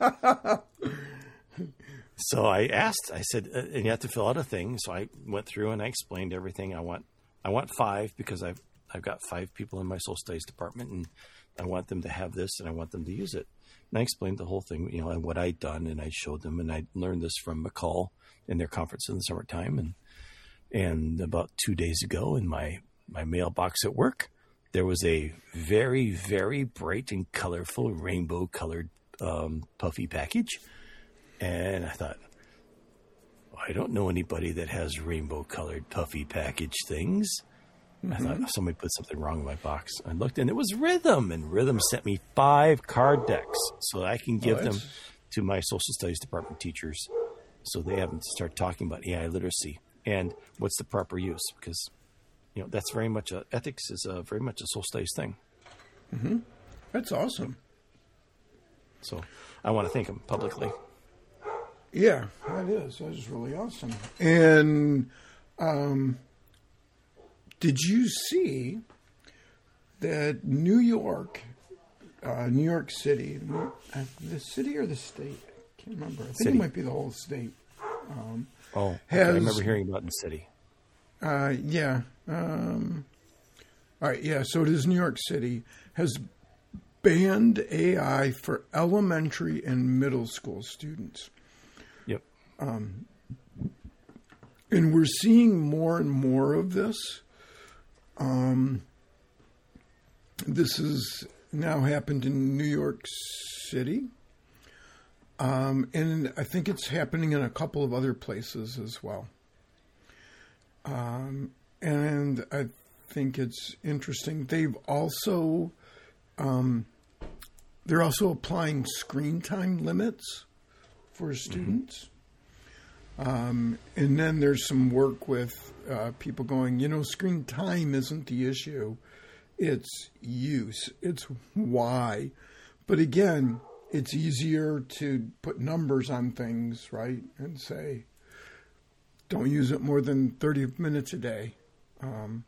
Speaker 1: So I asked, I said, uh, and you have to fill out a thing. So I went through and I explained everything. I want, I want five because I've, I've got five people in my social studies department and I want them to have this and I want them to use it. And I explained the whole thing, you know, and what I'd done, and I showed them, and I learned this from McCall in their conference in the summertime. And, and about two days ago in my, my mailbox at work, there was a very, very bright and colorful rainbow colored um, puffy package. And I thought, I don't know anybody that has rainbow colored puffy package things. Mm-hmm. I thought somebody put something wrong in my box. I looked and it was Rhythm, and Rhythm sent me five card decks so I can give oh, them to my social studies department teachers so they have them to start talking about A I literacy and what's the proper use, because you know, that's very much a, ethics is a very much a social studies thing.
Speaker 2: Mm-hmm. That's awesome.
Speaker 1: So I want to thank them publicly.
Speaker 2: Yeah, that is. That is really awesome. And um, did you see that New York, uh, New York City, uh, the city or the state? I can't remember. I think
Speaker 1: city.
Speaker 2: It might be the whole state. Um,
Speaker 1: oh, okay.
Speaker 2: has,
Speaker 1: I remember hearing about it in the city.
Speaker 2: Uh, yeah. Um, all right. Yeah. So it is New York City has banned A I for elementary and middle school students.
Speaker 1: Yep.
Speaker 2: Um, and we're seeing more and more of this. Um, this has now happened in New York City. Um, and I think it's happening in a couple of other places as well. Um, and I think it's interesting. They've also, um, they're also applying screen time limits for students. Mm-hmm. Um, and then there's some work with uh, people going, you know, screen time isn't the issue. It's use. It's why. But again, it's easier to put numbers on things, right? And say, don't use it more than thirty minutes a day. Um,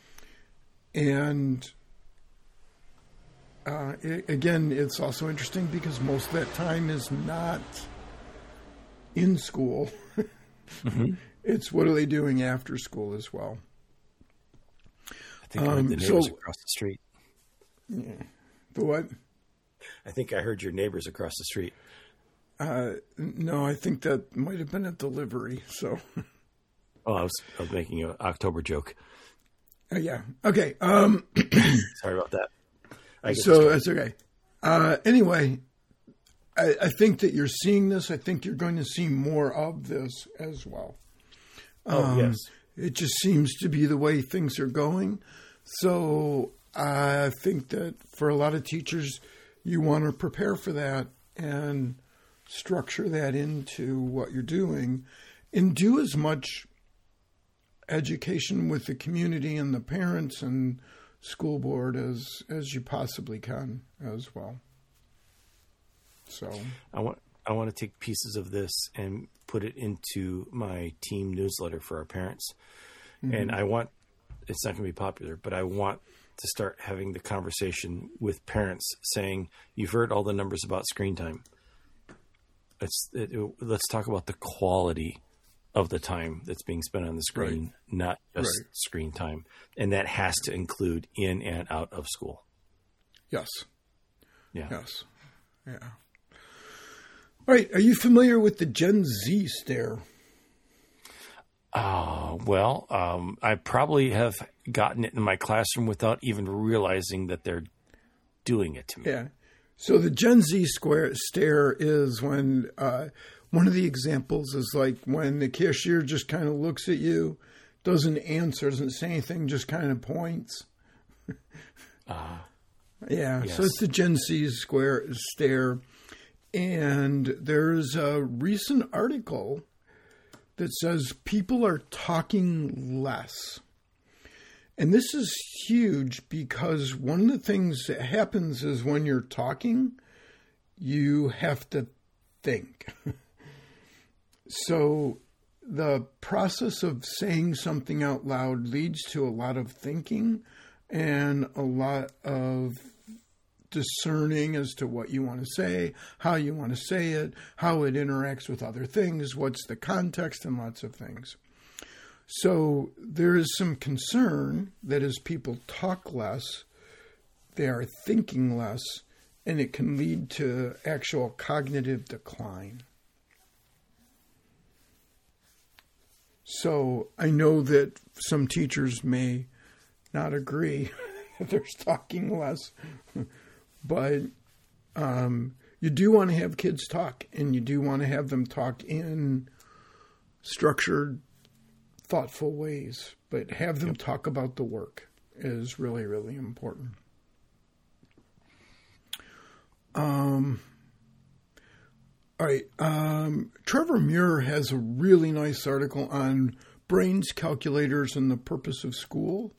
Speaker 2: and uh, it, again, it's also interesting because most of that time is not in school. Mm-hmm. It's what are they doing after school as well.
Speaker 1: I think I heard the neighbors um, so, across the street.
Speaker 2: Yeah. The what?
Speaker 1: I think I heard your neighbors across the street.
Speaker 2: Uh, no, I think that might have been a delivery. So,
Speaker 1: oh, I was, I was making an October joke.
Speaker 2: Uh, yeah. Okay. Um,
Speaker 1: Sorry about that. I
Speaker 2: so that's okay. Uh, anyway, I, I think that you're seeing this. I think you're going to see more of this as well.
Speaker 1: Oh, um, yes.
Speaker 2: It just seems to be the way things are going. So I think that for a lot of teachers, you want to prepare for that and structure that into what you're doing and do as much education with the community and the parents and school board as, as you possibly can as well. So
Speaker 1: I want, I want to take pieces of this and put it into my team newsletter for our parents. Mm-hmm. And I want, it's not going to be popular, but I want to start having the conversation with parents saying, you've heard all the numbers about screen time. It's, it, it, let's talk about the quality of the time that's being spent on the screen, right. not just right. screen time. And that has to include in and out of school.
Speaker 2: Yes.
Speaker 1: Yeah.
Speaker 2: Yes. Yeah. All right. Are you familiar with the Gen Z stare?
Speaker 1: Uh, well, um, I probably have gotten it in my classroom without even realizing that they're doing it to me.
Speaker 2: Yeah. So the Gen Z square stare is when uh, one of the examples is like when the cashier just kind of looks at you, doesn't answer, doesn't say anything, just kind of points.
Speaker 1: uh,
Speaker 2: Yeah,
Speaker 1: Yes.
Speaker 2: so it's the Gen Z square stare. And there's a recent article that says people are talking less. And this is huge because one of the things that happens is when you're talking, you have to think. So the process of saying something out loud leads to a lot of thinking and a lot of discerning as to what you want to say, how you want to say it, how it interacts with other things, what's the context, and lots of things. So there is some concern that as people talk less, they are thinking less, and it can lead to actual cognitive decline. So I know that some teachers may not agree that there's talking less, but um, you do want to have kids talk, and you do want to have them talk in structured, thoughtful ways, but have them talk about the work is really, really important. Um, all right. Um, Trevor Muir has a really nice article on brains, calculators, and the purpose of school.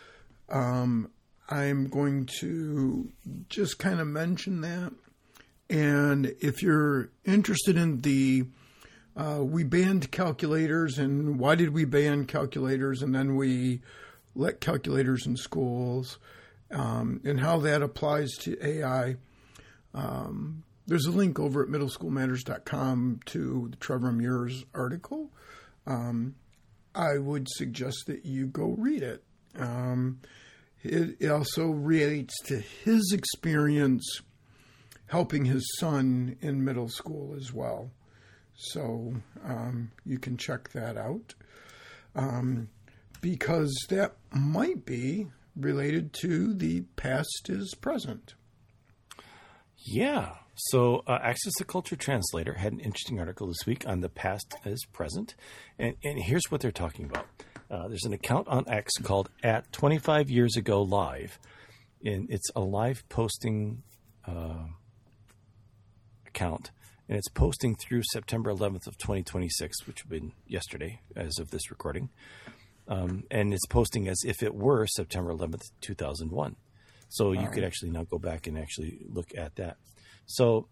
Speaker 2: Um, I'm going to just kind of mention that. And if you're interested in the, uh, we banned calculators, and why did we ban calculators? And then we let calculators in schools, um, and how that applies to A I. Um, there's a link over at middle school matters dot com to Trevor Muir's article. Um, I would suggest that you go read it. Um, it, it also relates to his experience helping his son in middle school as well. So um, you can check that out, um, because that might be related to the past is present.
Speaker 1: Yeah. So uh, Access to Culture Translator had an interesting article this week on the past as present. And, and here's what they're talking about. Uh, there's an account on X called at twenty-five years ago live. And it's a live posting uh, account. And it's posting through September eleventh of twenty twenty-six, which would have been yesterday as of this recording. Um, and it's posting as if it were September eleventh, two thousand one. So you All could right. actually now go back and actually look at that. So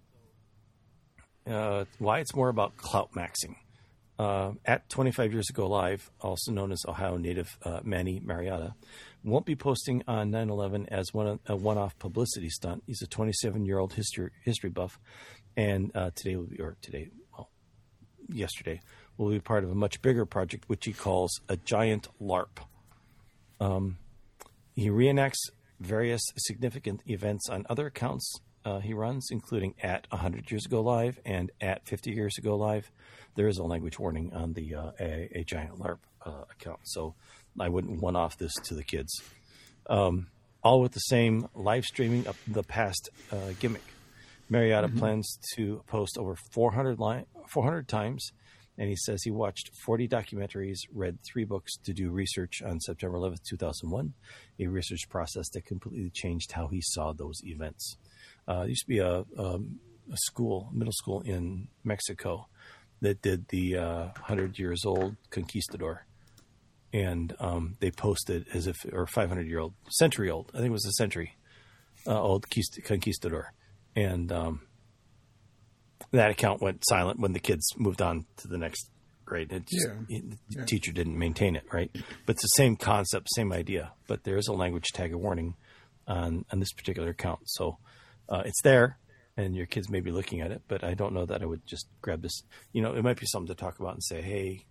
Speaker 1: uh, why it's more about clout maxing. Uh, at twenty-five years ago live, also known as Ohio native uh, Manny Marietta, won't be posting on nine eleven as one a one-off publicity stunt. He's a twenty-seven-year-old history history buff, and uh, today will be, or today, well, yesterday will be part of a much bigger project, which he calls a giant LARP. Um, he reenacts various significant events on other accounts uh, he runs, including at one hundred years ago live and at fifty years ago live. There is a language warning on the uh, a, a giant LARP uh, account, so I wouldn't one-off this to the kids. Um, all with the same live streaming of the past uh, gimmick. Marietta mm-hmm. plans to post over four hundred, li- four hundred times, and he says he watched forty documentaries, read three books to do research on September eleventh, two thousand one, a research process that completely changed how he saw those events. Uh, there used to be a, um, a school, middle school in Mexico that did the uh, one hundred years old conquistador. And um, they posted as if, or five hundred year old, century old, I think it was a century uh, old conquistador. And um, that account went silent when the kids moved on to the next grade. It just,
Speaker 2: yeah.
Speaker 1: it, the
Speaker 2: yeah.
Speaker 1: teacher didn't maintain it, right? But it's the same concept, same idea. But there is a language tag of warning on, on this particular account. So uh, it's there, and your kids may be looking at it, but I don't know that I would just grab this. You know, it might be something to talk about and say, hey,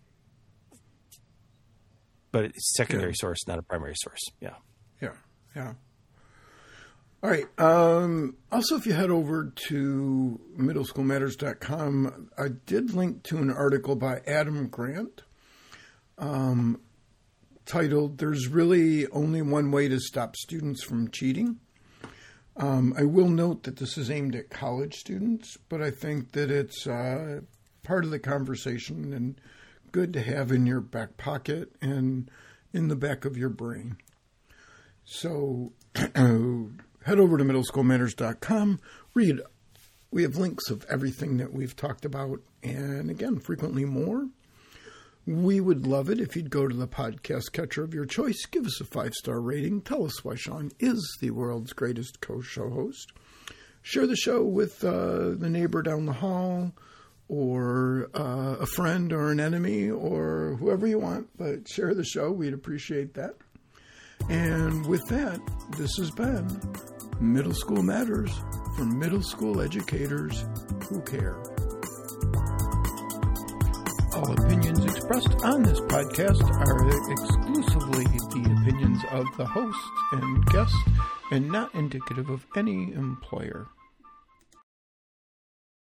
Speaker 1: but it's a secondary yeah. source, not a primary source. Yeah.
Speaker 2: Yeah. Yeah. All right. Um, also, if you head over to middle school matters dot com, I did link to an article by Adam Grant um, titled, "There's Really Only One Way to Stop Students from Cheating." Um, I will note that this is aimed at college students, but I think that it's uh, part of the conversation and good to have in your back pocket and in the back of your brain. So head over to middle school matters dot com. Read. We have links of everything that we've talked about, and again, frequently more. We would love it if you'd go to the podcast catcher of your choice, give us a five-star rating, tell us why Sean is the world's greatest co-show host. Share the show with uh, the neighbor down the hall, or uh, a friend or an enemy, or whoever you want, but share the show. We'd appreciate that. And with that, this has been Middle School Matters for middle school educators who care. All opinions expressed on this podcast are exclusively the opinions of the host and guest and not indicative of any employer.